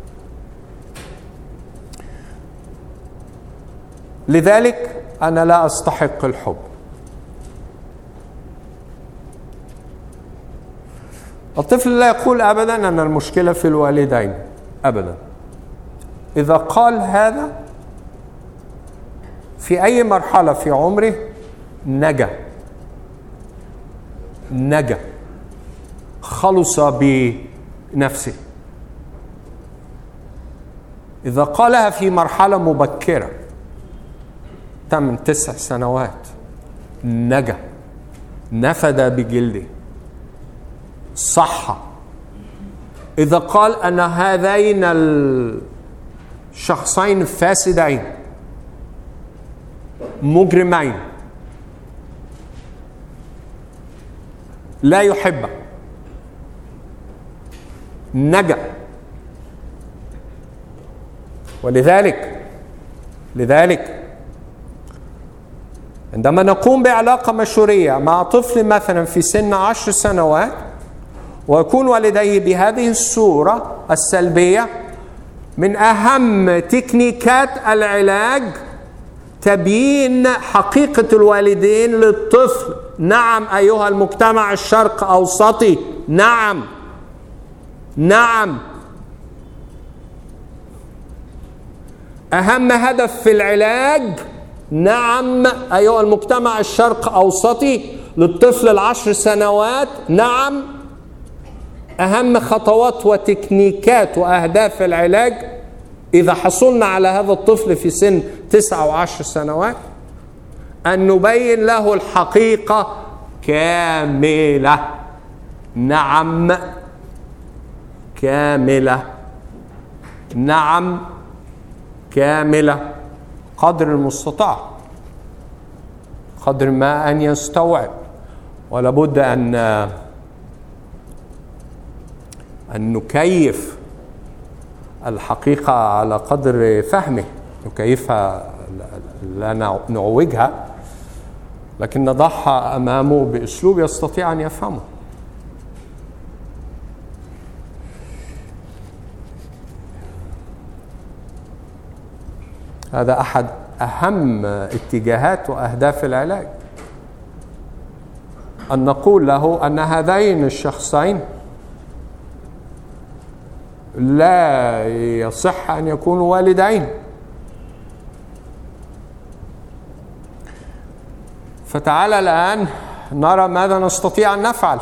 لذلك أنا لا أستحق الحب. الطفل لا يقول أبدا أن المشكلة في الوالدين أبدا. إذا قال هذا في أي مرحلة في عمره نجا نجا خلص بنفسه. إذا قالها في مرحلة مبكرة ثمان تسع سنوات نجا، نفد بجلده، صح. إذا قال أن هذين الشخصين فاسدين مجرمين لا يحب، نجا. ولذلك لذلك عندما نقوم بعلاقة مشورية مع طفل مثلا في سن عشر سنوات ويكون والديه بهذه الصورة السلبية، من أهم تكنيكات العلاج تبيين حقيقة الوالدين للطفل. نعم أيها المجتمع الشرق أوسطي، نعم نعم أهم هدف في العلاج، نعم أيها المجتمع الشرق أوسطي للطفل العشر سنوات، نعم أهم خطوات وتكنيكات وأهداف العلاج إذا حصلنا على هذا الطفل في سن تسعة وعشر سنوات أن نبين له الحقيقة كاملة. نعم كاملة، نعم كاملة قدر المستطاع، قدر ما أن يستوعب. ولا بد أن أن نكيف الحقيقة على قدر فهمه، نكيفها لا نعوجها، لكن نضعها أمامه بأسلوب يستطيع أن يفهمه. هذا أحد أهم اتجاهات وأهداف العلاج، أن نقول له أن هذين الشخصين لا يصح أن يكونوا والدين. فتعال الآن نرى ماذا نستطيع أن نفعل.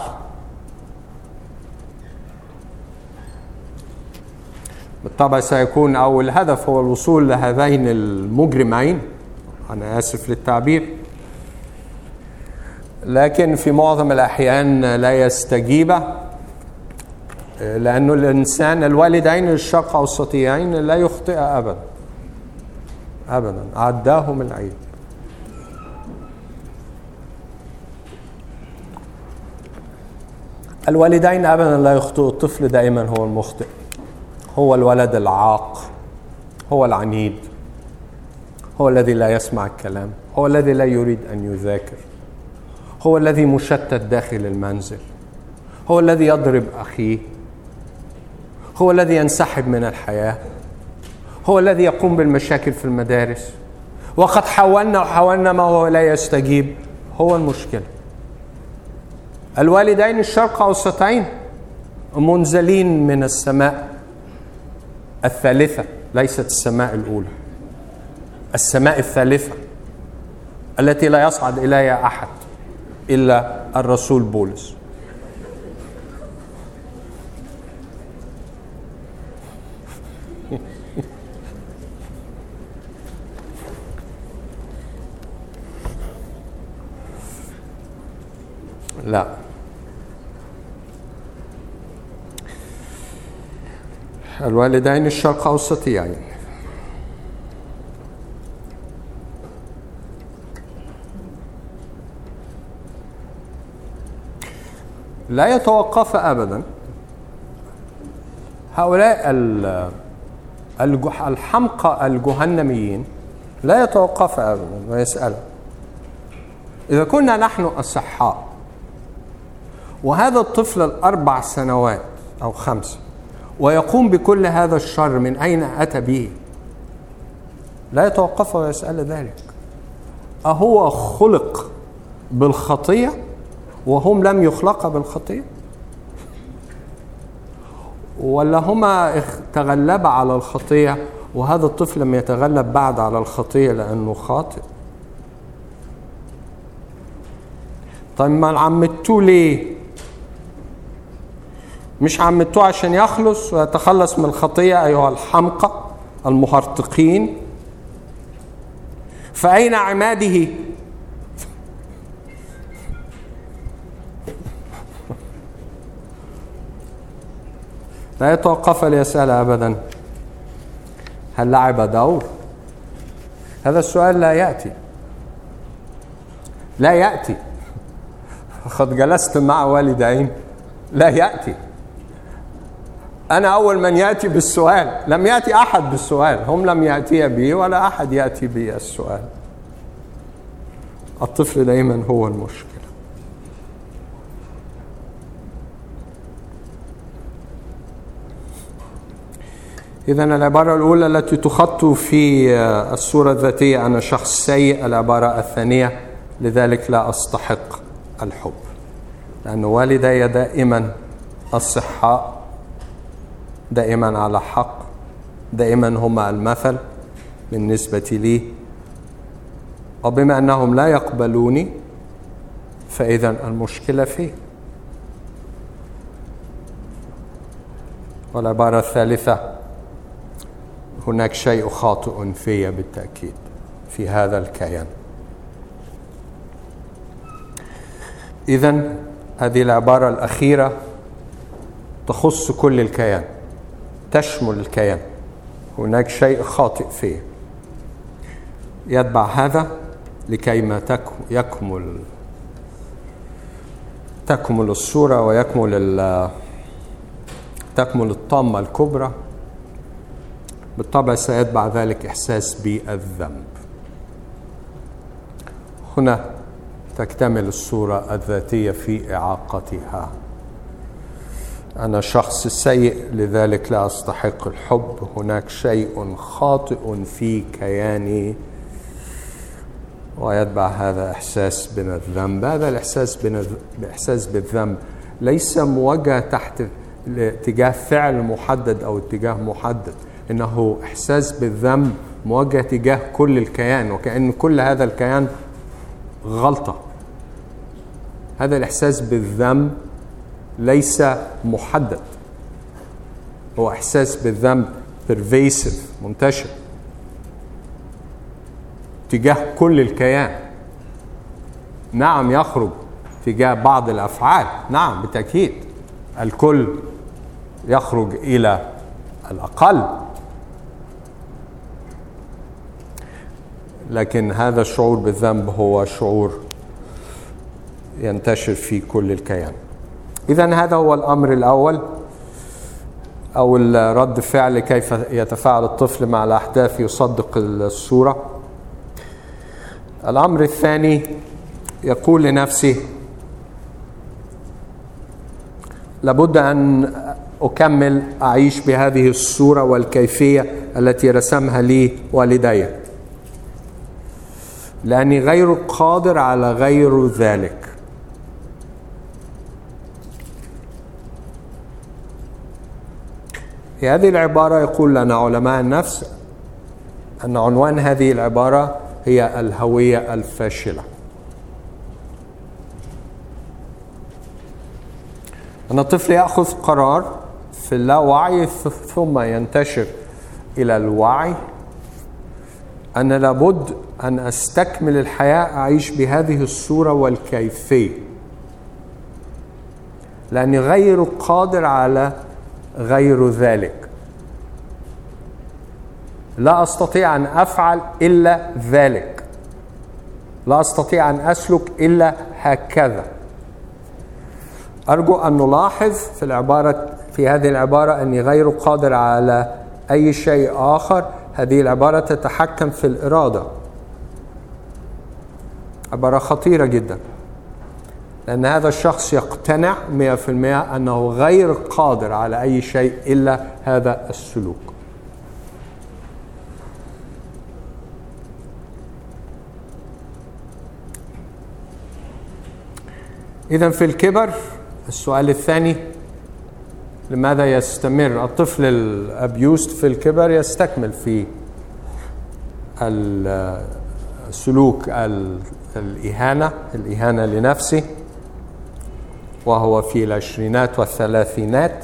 بالطبع سيكون أول هدف هو الوصول لهذين المجرمين، أنا آسف للتعبير، لكن في معظم الأحيان لا يستجيب، لأنه الإنسان الوالدين الشرق أوسطيين لا يخطئ أبدا أبدا، عداهم العيب. الوالدين أبدا لا يخطئوا، الطفل دائما هو المخطئ، هو الولد العاق، هو العنيد، هو الذي لا يسمع الكلام، هو الذي لا يريد أن يذاكر، هو الذي مشتت داخل المنزل، هو الذي يضرب أخيه، هو الذي ينسحب من الحياة، هو الذي يقوم بالمشاكل في المدارس، وقد حاولنا وحاولنا ما هو لا يستجيب. هو المشكلة. الوالدين الشرق أوسطين منزلين من السماء الثالثة، ليست السماء الأولى، السماء الثالثة التي لا يصعد إليها أحد إلا الرسول بولس. لا، الوالدين الشرق أوسطيين لا يتوقف أبدا. هؤلاء الحمقى الجهنميين لا يتوقف أبدا ويسأل: إذا كنا نحن أصحاء وهذا الطفل الأربع سنوات أو خمسة ويقوم بكل هذا الشر، من أين أتى به؟ لا يتوقف ويسأل ذلك. أهو خلق بالخطية وهم لم يخلق بالخطية؟ ولا هما تغلب على الخطية وهذا الطفل لم يتغلب بعد على الخطية لأنه خاطئ؟ طيب ما عمدتوه ليه؟ مش عمدتوه عشان يخلص ويتخلص من الخطية أيها الحمقى المهرطقين؟ فأين عماده؟ لا يتوقف ليسأل أبدا: هل لعب دور؟ هذا السؤال لا يأتي لا يأتي قد جلست مع والدين لا يأتي. أنا أول من يأتي بالسؤال، لم يأتي أحد بالسؤال، هم لم يأتي بي ولا أحد يأتي بي السؤال. الطفل دائما هو المشكلة. إذن العبارة الأولى التي تخط في الصورة الذاتية: أنا شخص سيء. العبارة الثانية: لذلك لا أستحق الحب. لأن والدي دائما الصحاء، دائما على حق، دائما هما المثل بالنسبة لي، وبما أنهم لا يقبلوني فإذا المشكلة فيه. والعبارة الثالثة: هناك شيء خاطئ في بالتأكيد في هذا الكيان. إذن هذه العبارة الأخيرة تخص كل الكيان، تشمل الكيان. هناك شيء خاطئ فيه. يتبع هذا لكيما يكمل تكمل الصورة ويكمل تكمل الطامة الكبرى. بالطبع سيتبع ذلك إحساس بالذنب. هنا تكتمل الصورة الذاتية في إعاقتها. أنا شخص سيء لذلك لا أستحق الحب. هناك شيء خاطئ في كياني، ويتبع هذا إحساس بالذنب. هذا الإحساس بإحساس بالذنب ليس موجه تحت اتجاه فعل محدد أو اتجاه محدد، إنه إحساس بالذنب موجه تجاه كل الكيان، وكأن كل هذا الكيان غلطة. هذا الإحساس بالذنب ليس محدد، هو إحساس بالذنب pervasive منتشر تجاه كل الكيان. نعم يخرج تجاه بعض الأفعال، نعم بالتأكيد الكل يخرج إلى الأقل، لكن هذا الشعور بالذنب هو شعور ينتشر في كل الكيان. إذن هذا هو الأمر الأول أو الرد فعل كيف يتفاعل الطفل مع الأحداث يصدق الصورة. الأمر الثاني يقول لنفسه لابد أن أكمل أعيش بهذه الصورة والكيفية التي رسمها لي والدي، لأني غير قادر على غير ذلك. في هذه العبارة يقول لنا علماء النفس أن عنوان هذه العبارة هي الهوية الفاشلة. أن الطفل يأخذ قرار في اللاوعي ثم ينتشر إلى الوعي أن لابد أن أستكمل الحياة أعيش بهذه الصورة والكيفية، لأني غير قادر على غير ذلك. لا أستطيع أن أفعل إلا ذلك، لا أستطيع أن أسلك إلا هكذا. أرجو أن نلاحظ في العبارة في هذه العبارة أني غير قادر على أي شيء آخر. هذه العبارة تتحكم في الإرادة، عبارة خطيرة جدا، لأن هذا الشخص يقتنع مئة في المئة أنه غير قادر على أي شيء إلا هذا السلوك. إذن في الكبر السؤال الثاني، لماذا يستمر الطفل الأبيوست في الكبر يستكمل في السلوك الإهانة الإهانة لنفسه وهو في العشرينات والثلاثينات؟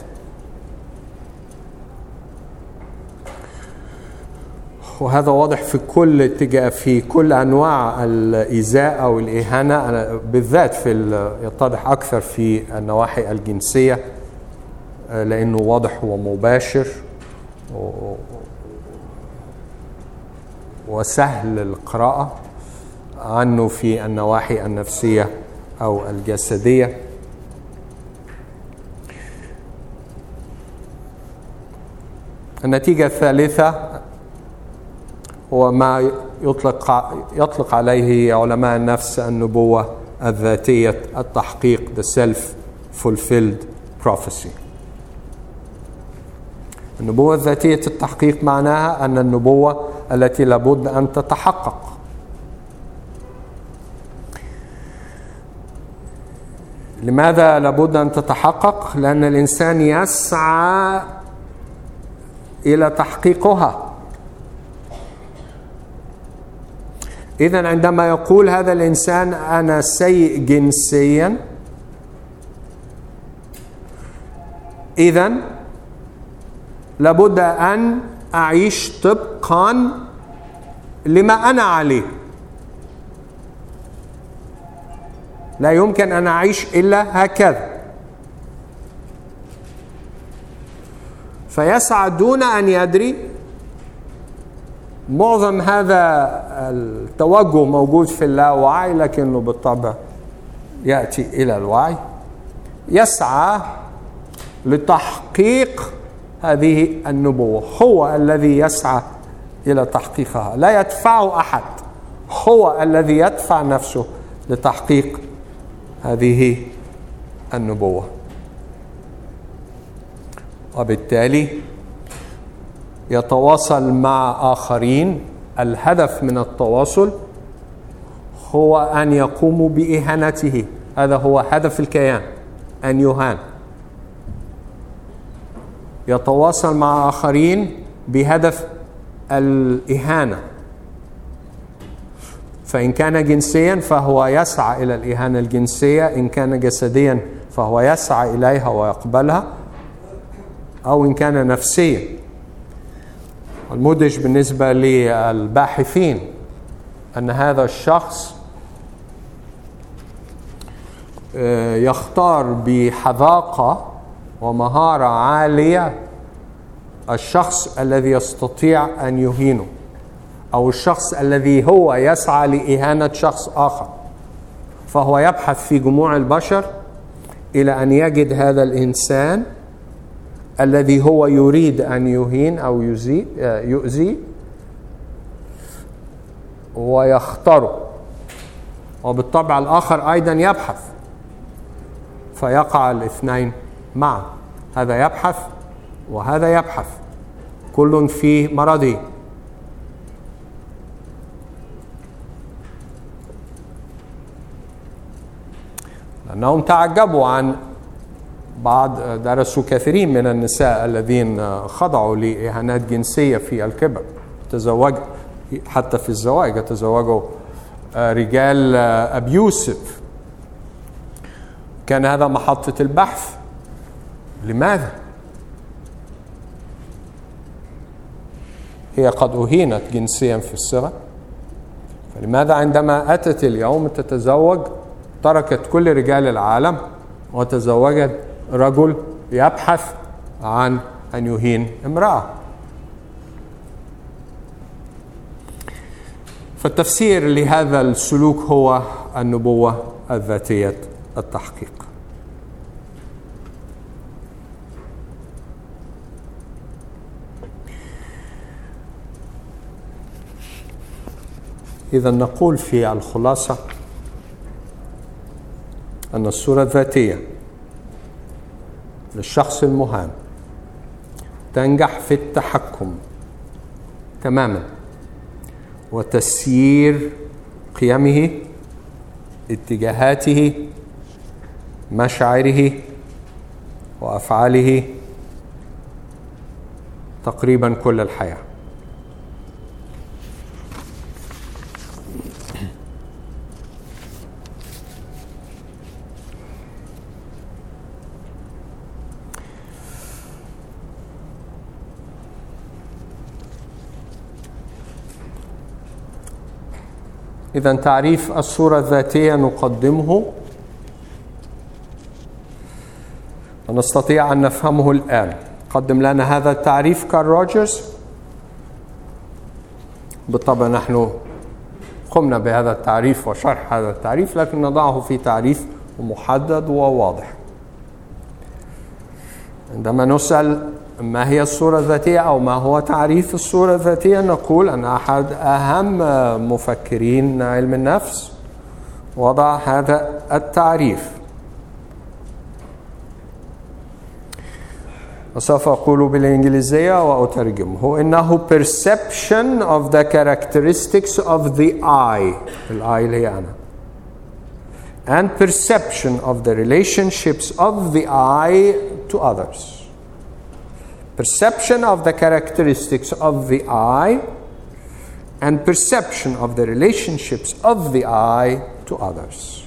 وهذا واضح في كل اتجاه، في كل أنواع الإيذاء أو الإهانة، بالذات في يتضح أكثر في النواحي الجنسية، لأنه واضح ومباشر وسهل القراءة عنه في النواحي النفسية أو الجسدية. النتيجة الثالثة هو ما يطلق يطلق عليه علماء النفس النبوة الذاتية التحقيق، the self-fulfilled prophecy. النبوة الذاتية التحقيق معناها أن النبوة التي لابد أن تتحقق. لماذا لابد أن تتحقق؟ لأن الإنسان يسعى إلى تحقيقها. إذن عندما يقول هذا الإنسان أنا سيء جنسيا، إذن لابد أن أعيش طبقا لما أنا عليه. لا يمكن أن أعيش إلا هكذا. فيسعى دون أن يدري. معظم هذا التوجه موجود في اللاوعي، لكنه بالطبع يأتي إلى الوعي. يسعى لتحقيق هذه النبوة، هو الذي يسعى إلى تحقيقها، لا يدفعه أحد، هو الذي يدفع نفسه لتحقيق هذه النبوة. وبالتالي يتواصل مع آخرين. الهدف من التواصل هو أن يقوموا بإهانته. هذا هو هدف الكيان، أن يهان. يتواصل مع آخرين بهدف الإهانة. فإن كان جنسيا فهو يسعى إلى الإهانة الجنسية، إن كان جسديا فهو يسعى إليها ويقبلها، أو إن كان نفسيا. المدهش بالنسبة للباحثين أن هذا الشخص يختار بحذاقة ومهارة عالية الشخص الذي يستطيع أن يهينه، أو الشخص الذي هو يسعى لإهانة شخص آخر. فهو يبحث في جموع البشر إلى أن يجد هذا الإنسان الذي هو يريد أن يهين أو يؤذي ويختاره، وبالطبع الآخر أيضا يبحث، فيقع الاثنين معا، هذا يبحث وهذا يبحث، كل في مرضه. لأنهم تعجبوا عن بعض، درسوا كثيرين من النساء الذين خضعوا لإهانات جنسية في الكبر، تزوج حتى في الزواج تزوجوا رجال أبيوسف. كان هذا محطة البحث. لماذا؟ هي قد أهينت جنسيا في الصغر، فلماذا عندما أتت اليوم تتزوج تركت كل رجال العالم وتزوجت رجل يبحث عن أن يهين امرأة؟ فالتفسير لهذا السلوك هو النبوة الذاتية التحقيق. إذا نقول في الخلاصة أن الصورة الذاتية للشخص المهان تنجح في التحكم تماما وتسيير قيمه، اتجاهاته، مشاعره وأفعاله تقريبا كل الحياة. إذن تعريف الصورة الذاتية نقدمه ونستطيع أن نفهمه الآن. قدم لنا هذا التعريف كارل روجرز. بالطبع نحن قمنا بهذا التعريف وشرح هذا التعريف، لكن نضعه في تعريف محدد وواضح. عندما نسأل ما هي الصورة الذاتية أو ما هو تعريف الصورة الذاتية، نقول أن أحد أهم مفكرين علم النفس وضع هذا التعريف، وسوف أقوله بالإنجليزية وأترجمه. إنه perception of the characteristics of the I، الآي اللي هي أنا، and perception of the relationships of the I to others. Perception of the characteristics of the I and perception of the relationships of the I to others.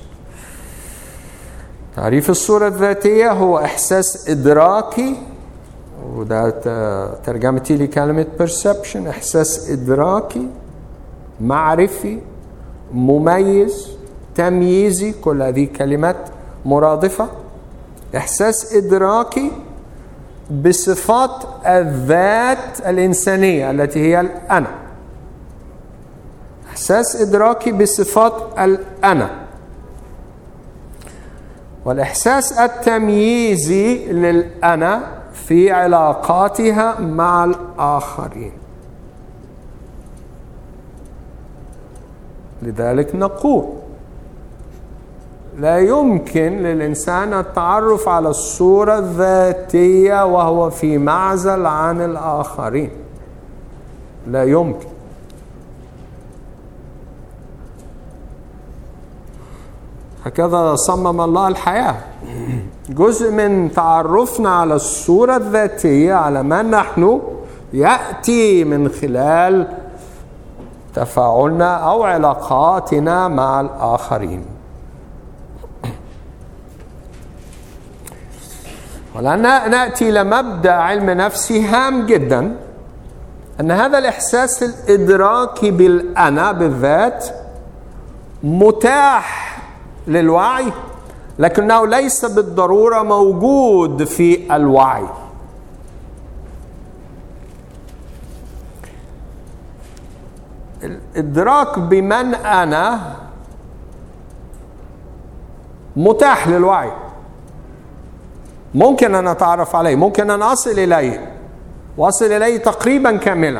تعريف الصورة الذاتية هو إحساس إدراكي، وده ترجمتي لكلمة perception، إحساس إدراكي معرفي مميز تمييزي، كل هذه كلمات مرادفة. إحساس إدراكي بصفات الذات الإنسانية التي هي الأنا، إحساس إدراكي بصفات الأنا، والإحساس التمييزي للأنا في علاقاتها مع الآخرين. لذلك نقول لا يمكن للإنسان التعرف على الصورة الذاتية وهو في معزل عن الآخرين، لا يمكن. هكذا صمم الله الحياة. جزء من تعرفنا على الصورة الذاتية على من نحن يأتي من خلال تفاعلنا أو علاقاتنا مع الآخرين. ولأن نأتي لمبدأ علم نفسي هام جدا، أن هذا الإحساس الإدراكي بالأنا بالذات متاح للوعي، لكنه ليس بالضرورة موجود في الوعي. الإدراك بمن أنا متاح للوعي، ممكن أن أتعرف عليه، ممكن أن أصل إليه وأصل إليه تقريبا كاملا،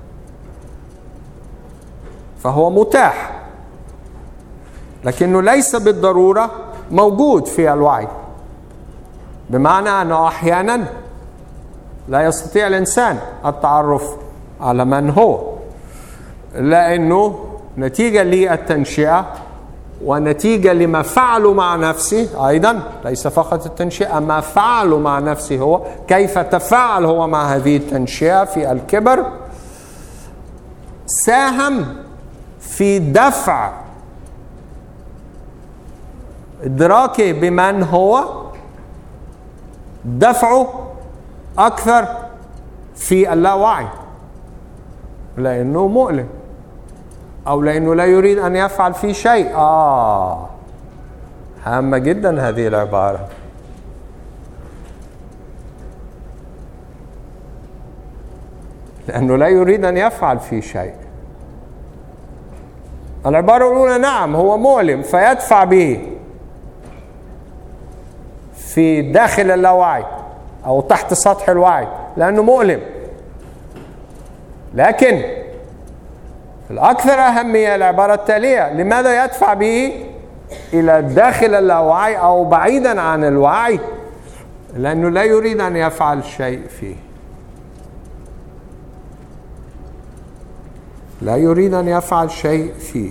فهو متاح، لكنه ليس بالضرورة موجود في الوعي، بمعنى أنه أحيانا لا يستطيع الإنسان التعرف على من هو، لأنه نتيجة للتنشئة ونتيجة لما فعلوا مع نفسه أيضا، ليس فقط التنشئة، ما فعلوا مع نفسه هو، كيف تفاعل هو مع هذه التنشئة في الكبر، ساهم في دفع إدراكه بمن هو، دفعه أكثر في اللاوعي، لأنه مؤلم أو لأنه لا يريد أن يفعل فيه شيء. آه هامة جدا هذه العبارة. لأنه لا يريد أن يفعل فيه شيء. العبارة الأولى نعم هو مؤلم فيدفع به في داخل اللاوعي أو تحت سطح الوعي لأنه مؤلم، لكن الأكثر أهمية العبارة التالية: لماذا يدفع به إلى داخل اللاوعي أو بعيدا عن الوعي؟ لأنه لا يريد أن يفعل شيء فيه، لا يريد أن يفعل شيء فيه.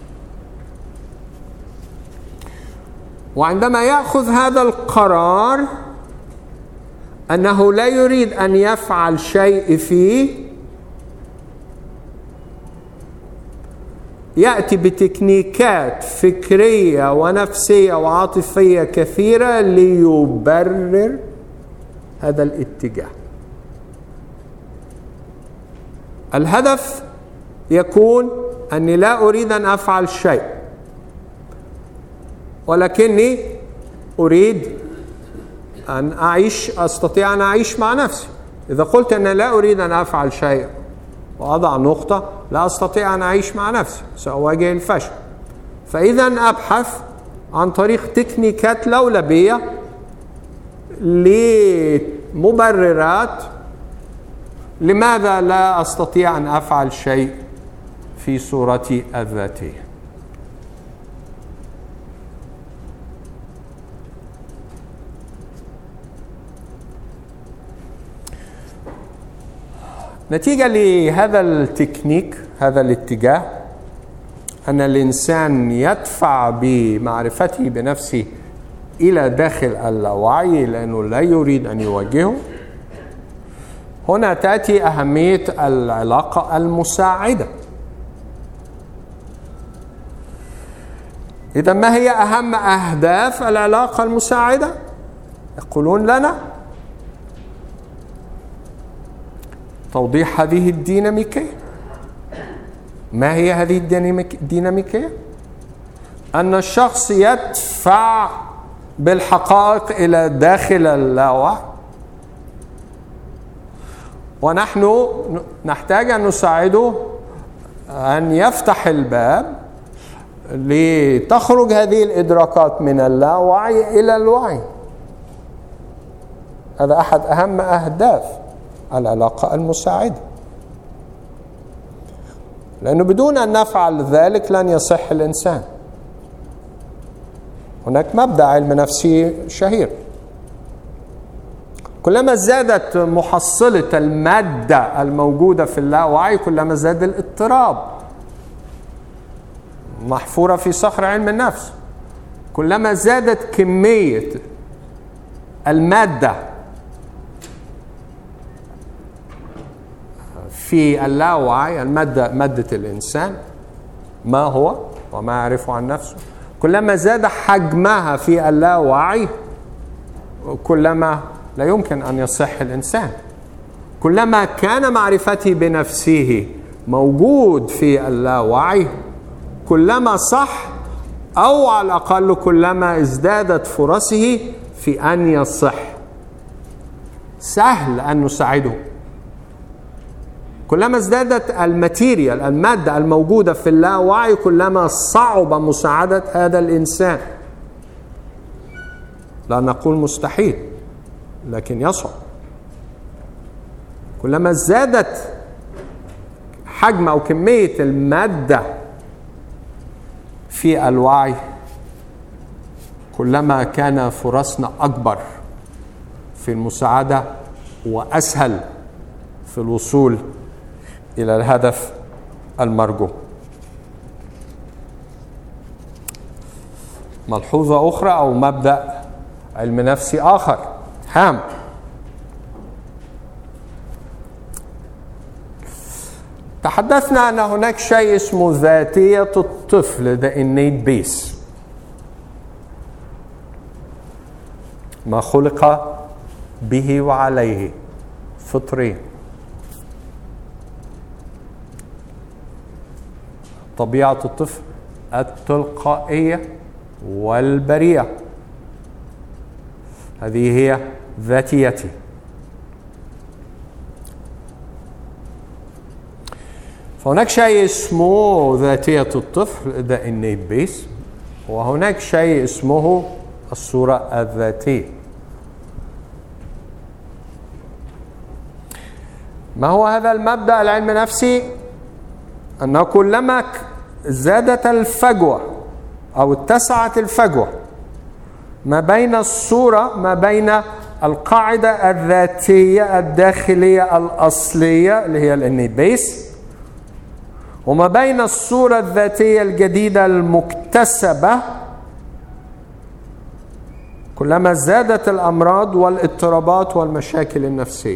وعندما يأخذ هذا القرار أنه لا يريد أن يفعل شيء فيه، يأتي بتكنيكات فكرية ونفسية وعاطفية كثيرة ليبرر هذا الاتجاه. الهدف يكون أني لا أريد أن أفعل شيء، ولكني أريد أن أعيش، أستطيع أن أعيش مع نفسي. إذا قلت أن لا أريد أن أفعل شيء وأضع نقطة، لا أستطيع أن أعيش مع نفسي، سأواجه الفشل. فإذا أبحث عن طريق تكنيكات لولبية لمبررات لماذا لا أستطيع أن أفعل شيء في صورتي الذاتية. نتيجة لهذا التكنيك، هذا الاتجاه، أن الإنسان يدفع بمعرفته بنفسه إلى داخل اللاوعي لأنه لا يريد أن يواجهه. هنا تأتي أهمية العلاقة المساعدة. إذا ما هي أهم أهداف العلاقة المساعدة؟ يقولون لنا توضيح هذه الديناميكية. ما هي هذه الديناميكية؟ أن الشخص يدفع بالحقائق إلى داخل اللاوعي، ونحن نحتاج أن نساعده أن يفتح الباب لتخرج هذه الإدراكات من اللاوعي إلى الوعي. هذا أحد أهم أهداف العلاقة المساعدة، لأنه بدون أن نفعل ذلك لن يصح الإنسان. هناك مبدأ علم نفسي شهير: كلما زادت محصلة المادة الموجودة في اللاوعي كلما زاد الاضطراب. محفورة في صخر علم النفس. كلما زادت كمية المادة في اللاوعي، المادة مادة الإنسان ما هو وما يعرفه عن نفسه، كلما زاد حجمها في اللاوعي كلما لا يمكن أن يصح الإنسان. كلما كان معرفتي بنفسه موجود في اللاوعي كلما صح، أو على الأقل كلما ازدادت فرصه في أن يصح. سهل أن نساعده. كلما ازدادت الماتيريال، المادة الموجودة في اللاوعي، كلما صعب مساعدة هذا الإنسان. لا نقول مستحيل، لكن يصعب. كلما زادت حجم أو كمية المادة في الوعي كلما كان فرصنا أكبر في المساعدة وأسهل في الوصول إلى الهدف المرجو. ملحوظة أخرى أو مبدأ علم نفسي آخر هام: تحدثنا أن هناك شيء اسمه ذاتية الطفل، the innate base، ما خلق به وعليه، فطري، طبيعة الطفل التلقائية والبريئة، هذه هي ذاتيتي. فهناك شيء اسمه ذاتية الطفل the innate base، وهناك شيء اسمه الصورة الذاتية. ما هو هذا المبدأ العلم النفسي؟ أنه كلما زادت الفجوة أو اتسعت الفجوة ما بين الصورة، ما بين القاعدة الذاتية الداخلية الأصلية اللي هي الإنيت بيس، وما بين الصورة الذاتية الجديدة المكتسبة، كلما زادت الأمراض والاضطرابات والمشاكل النفسية.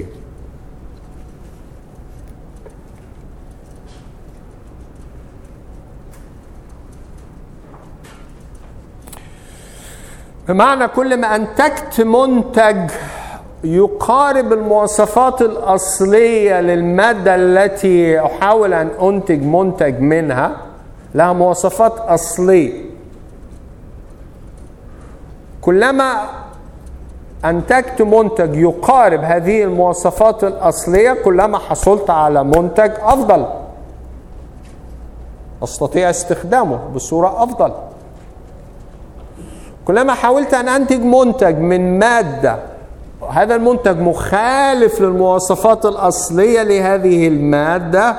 بمعنى كل ما أنتجت منتج يقارب المواصفات الأصلية للمادة التي أحاول أن أنتج منتج منها، لها مواصفات أصلية، كلما أنتجت منتج يقارب هذه المواصفات الأصلية كلما حصلت على منتج أفضل أستطيع استخدامه بصورة أفضل. كلما حاولت أن أنتج منتج من مادة هذا المنتج مخالف للمواصفات الأصلية لهذه المادة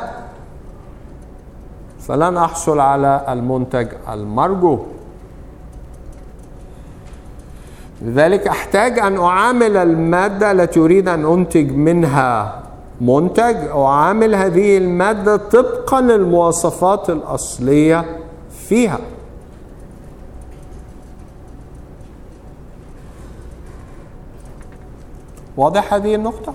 فلن أحصل على المنتج المرجو. لذلك أحتاج أن أعامل المادة التي أريد أن أنتج منها منتج، أعامل هذه المادة طبقا للمواصفات الأصلية فيها. واضح هذه النقطة؟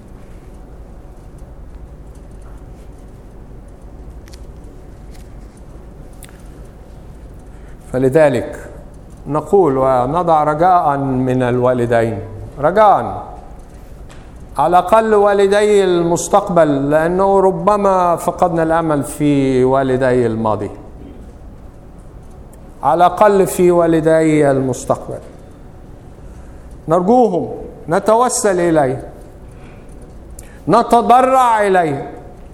فلذلك نقول ونضع رجاء من الوالدين، رجاء على الأقل والدي المستقبل، لأنه ربما فقدنا الأمل في والدي الماضي، على الأقل في والدي المستقبل نرجوهم، نتوسل إليه، نتضرع إليه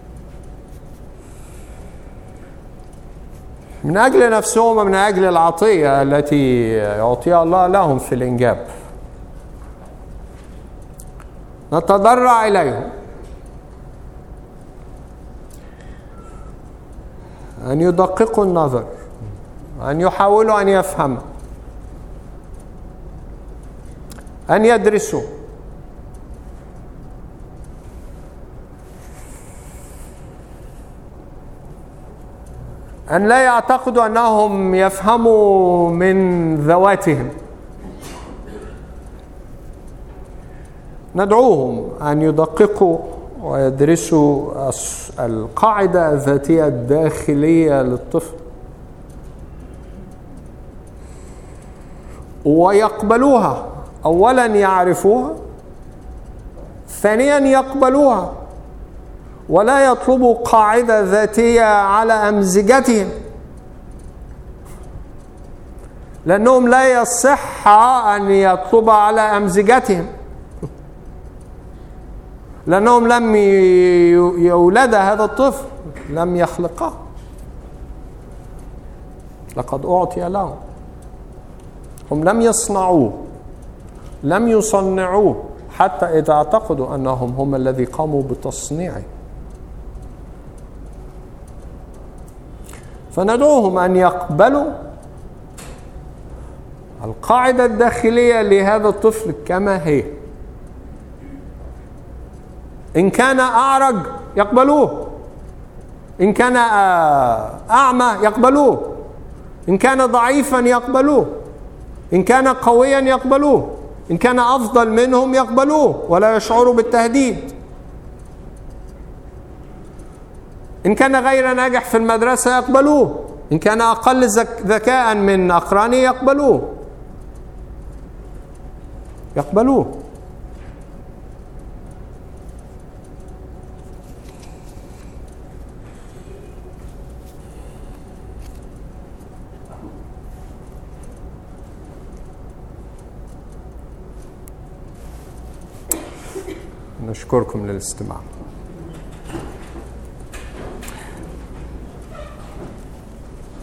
من أجل نفسهم ومن أجل العطية التي يعطيها الله لهم في الإنجاب. نتضرع إليهم أن يدققوا النظر، أن يحاولوا أن يفهموا، أن يدرسوا، أن لا يعتقدوا أنهم يفهموا من ذواتهم. ندعوهم أن يدققوا ويدرسوا القاعدة الذاتية الداخلية للطفل ويقبلوها. أولا يعرفوها، ثانيا يقبلوها، ولا يطلبوا قاعدة ذاتية على أمزجتهم، لأنهم لا يصح أن يطلب على أمزجتهم، لأنهم لم يولد هذا الطفل، لم يخلقه، لقد أعطي لهم، هم لم يصنعوه، لم يصنعوه، حتى إذا اعتقدوا أنهم هم الذي قاموا بتصنيعه. فندعوهم أن يقبلوا القاعدة الداخلية لهذا الطفل كما هي. إن كان أعرج يقبلوه، إن كان أعمى يقبلوه، إن كان ضعيفا يقبلوه، إن كان قويا يقبلوه، إن كان أفضل منهم يقبلوه ولا يشعروا بالتهديد، إن كان غير ناجح في المدرسة يقبلوه، إن كان أقل ذكاء من أقرانه يقبلوه يقبلوه نشكركم للاستماع.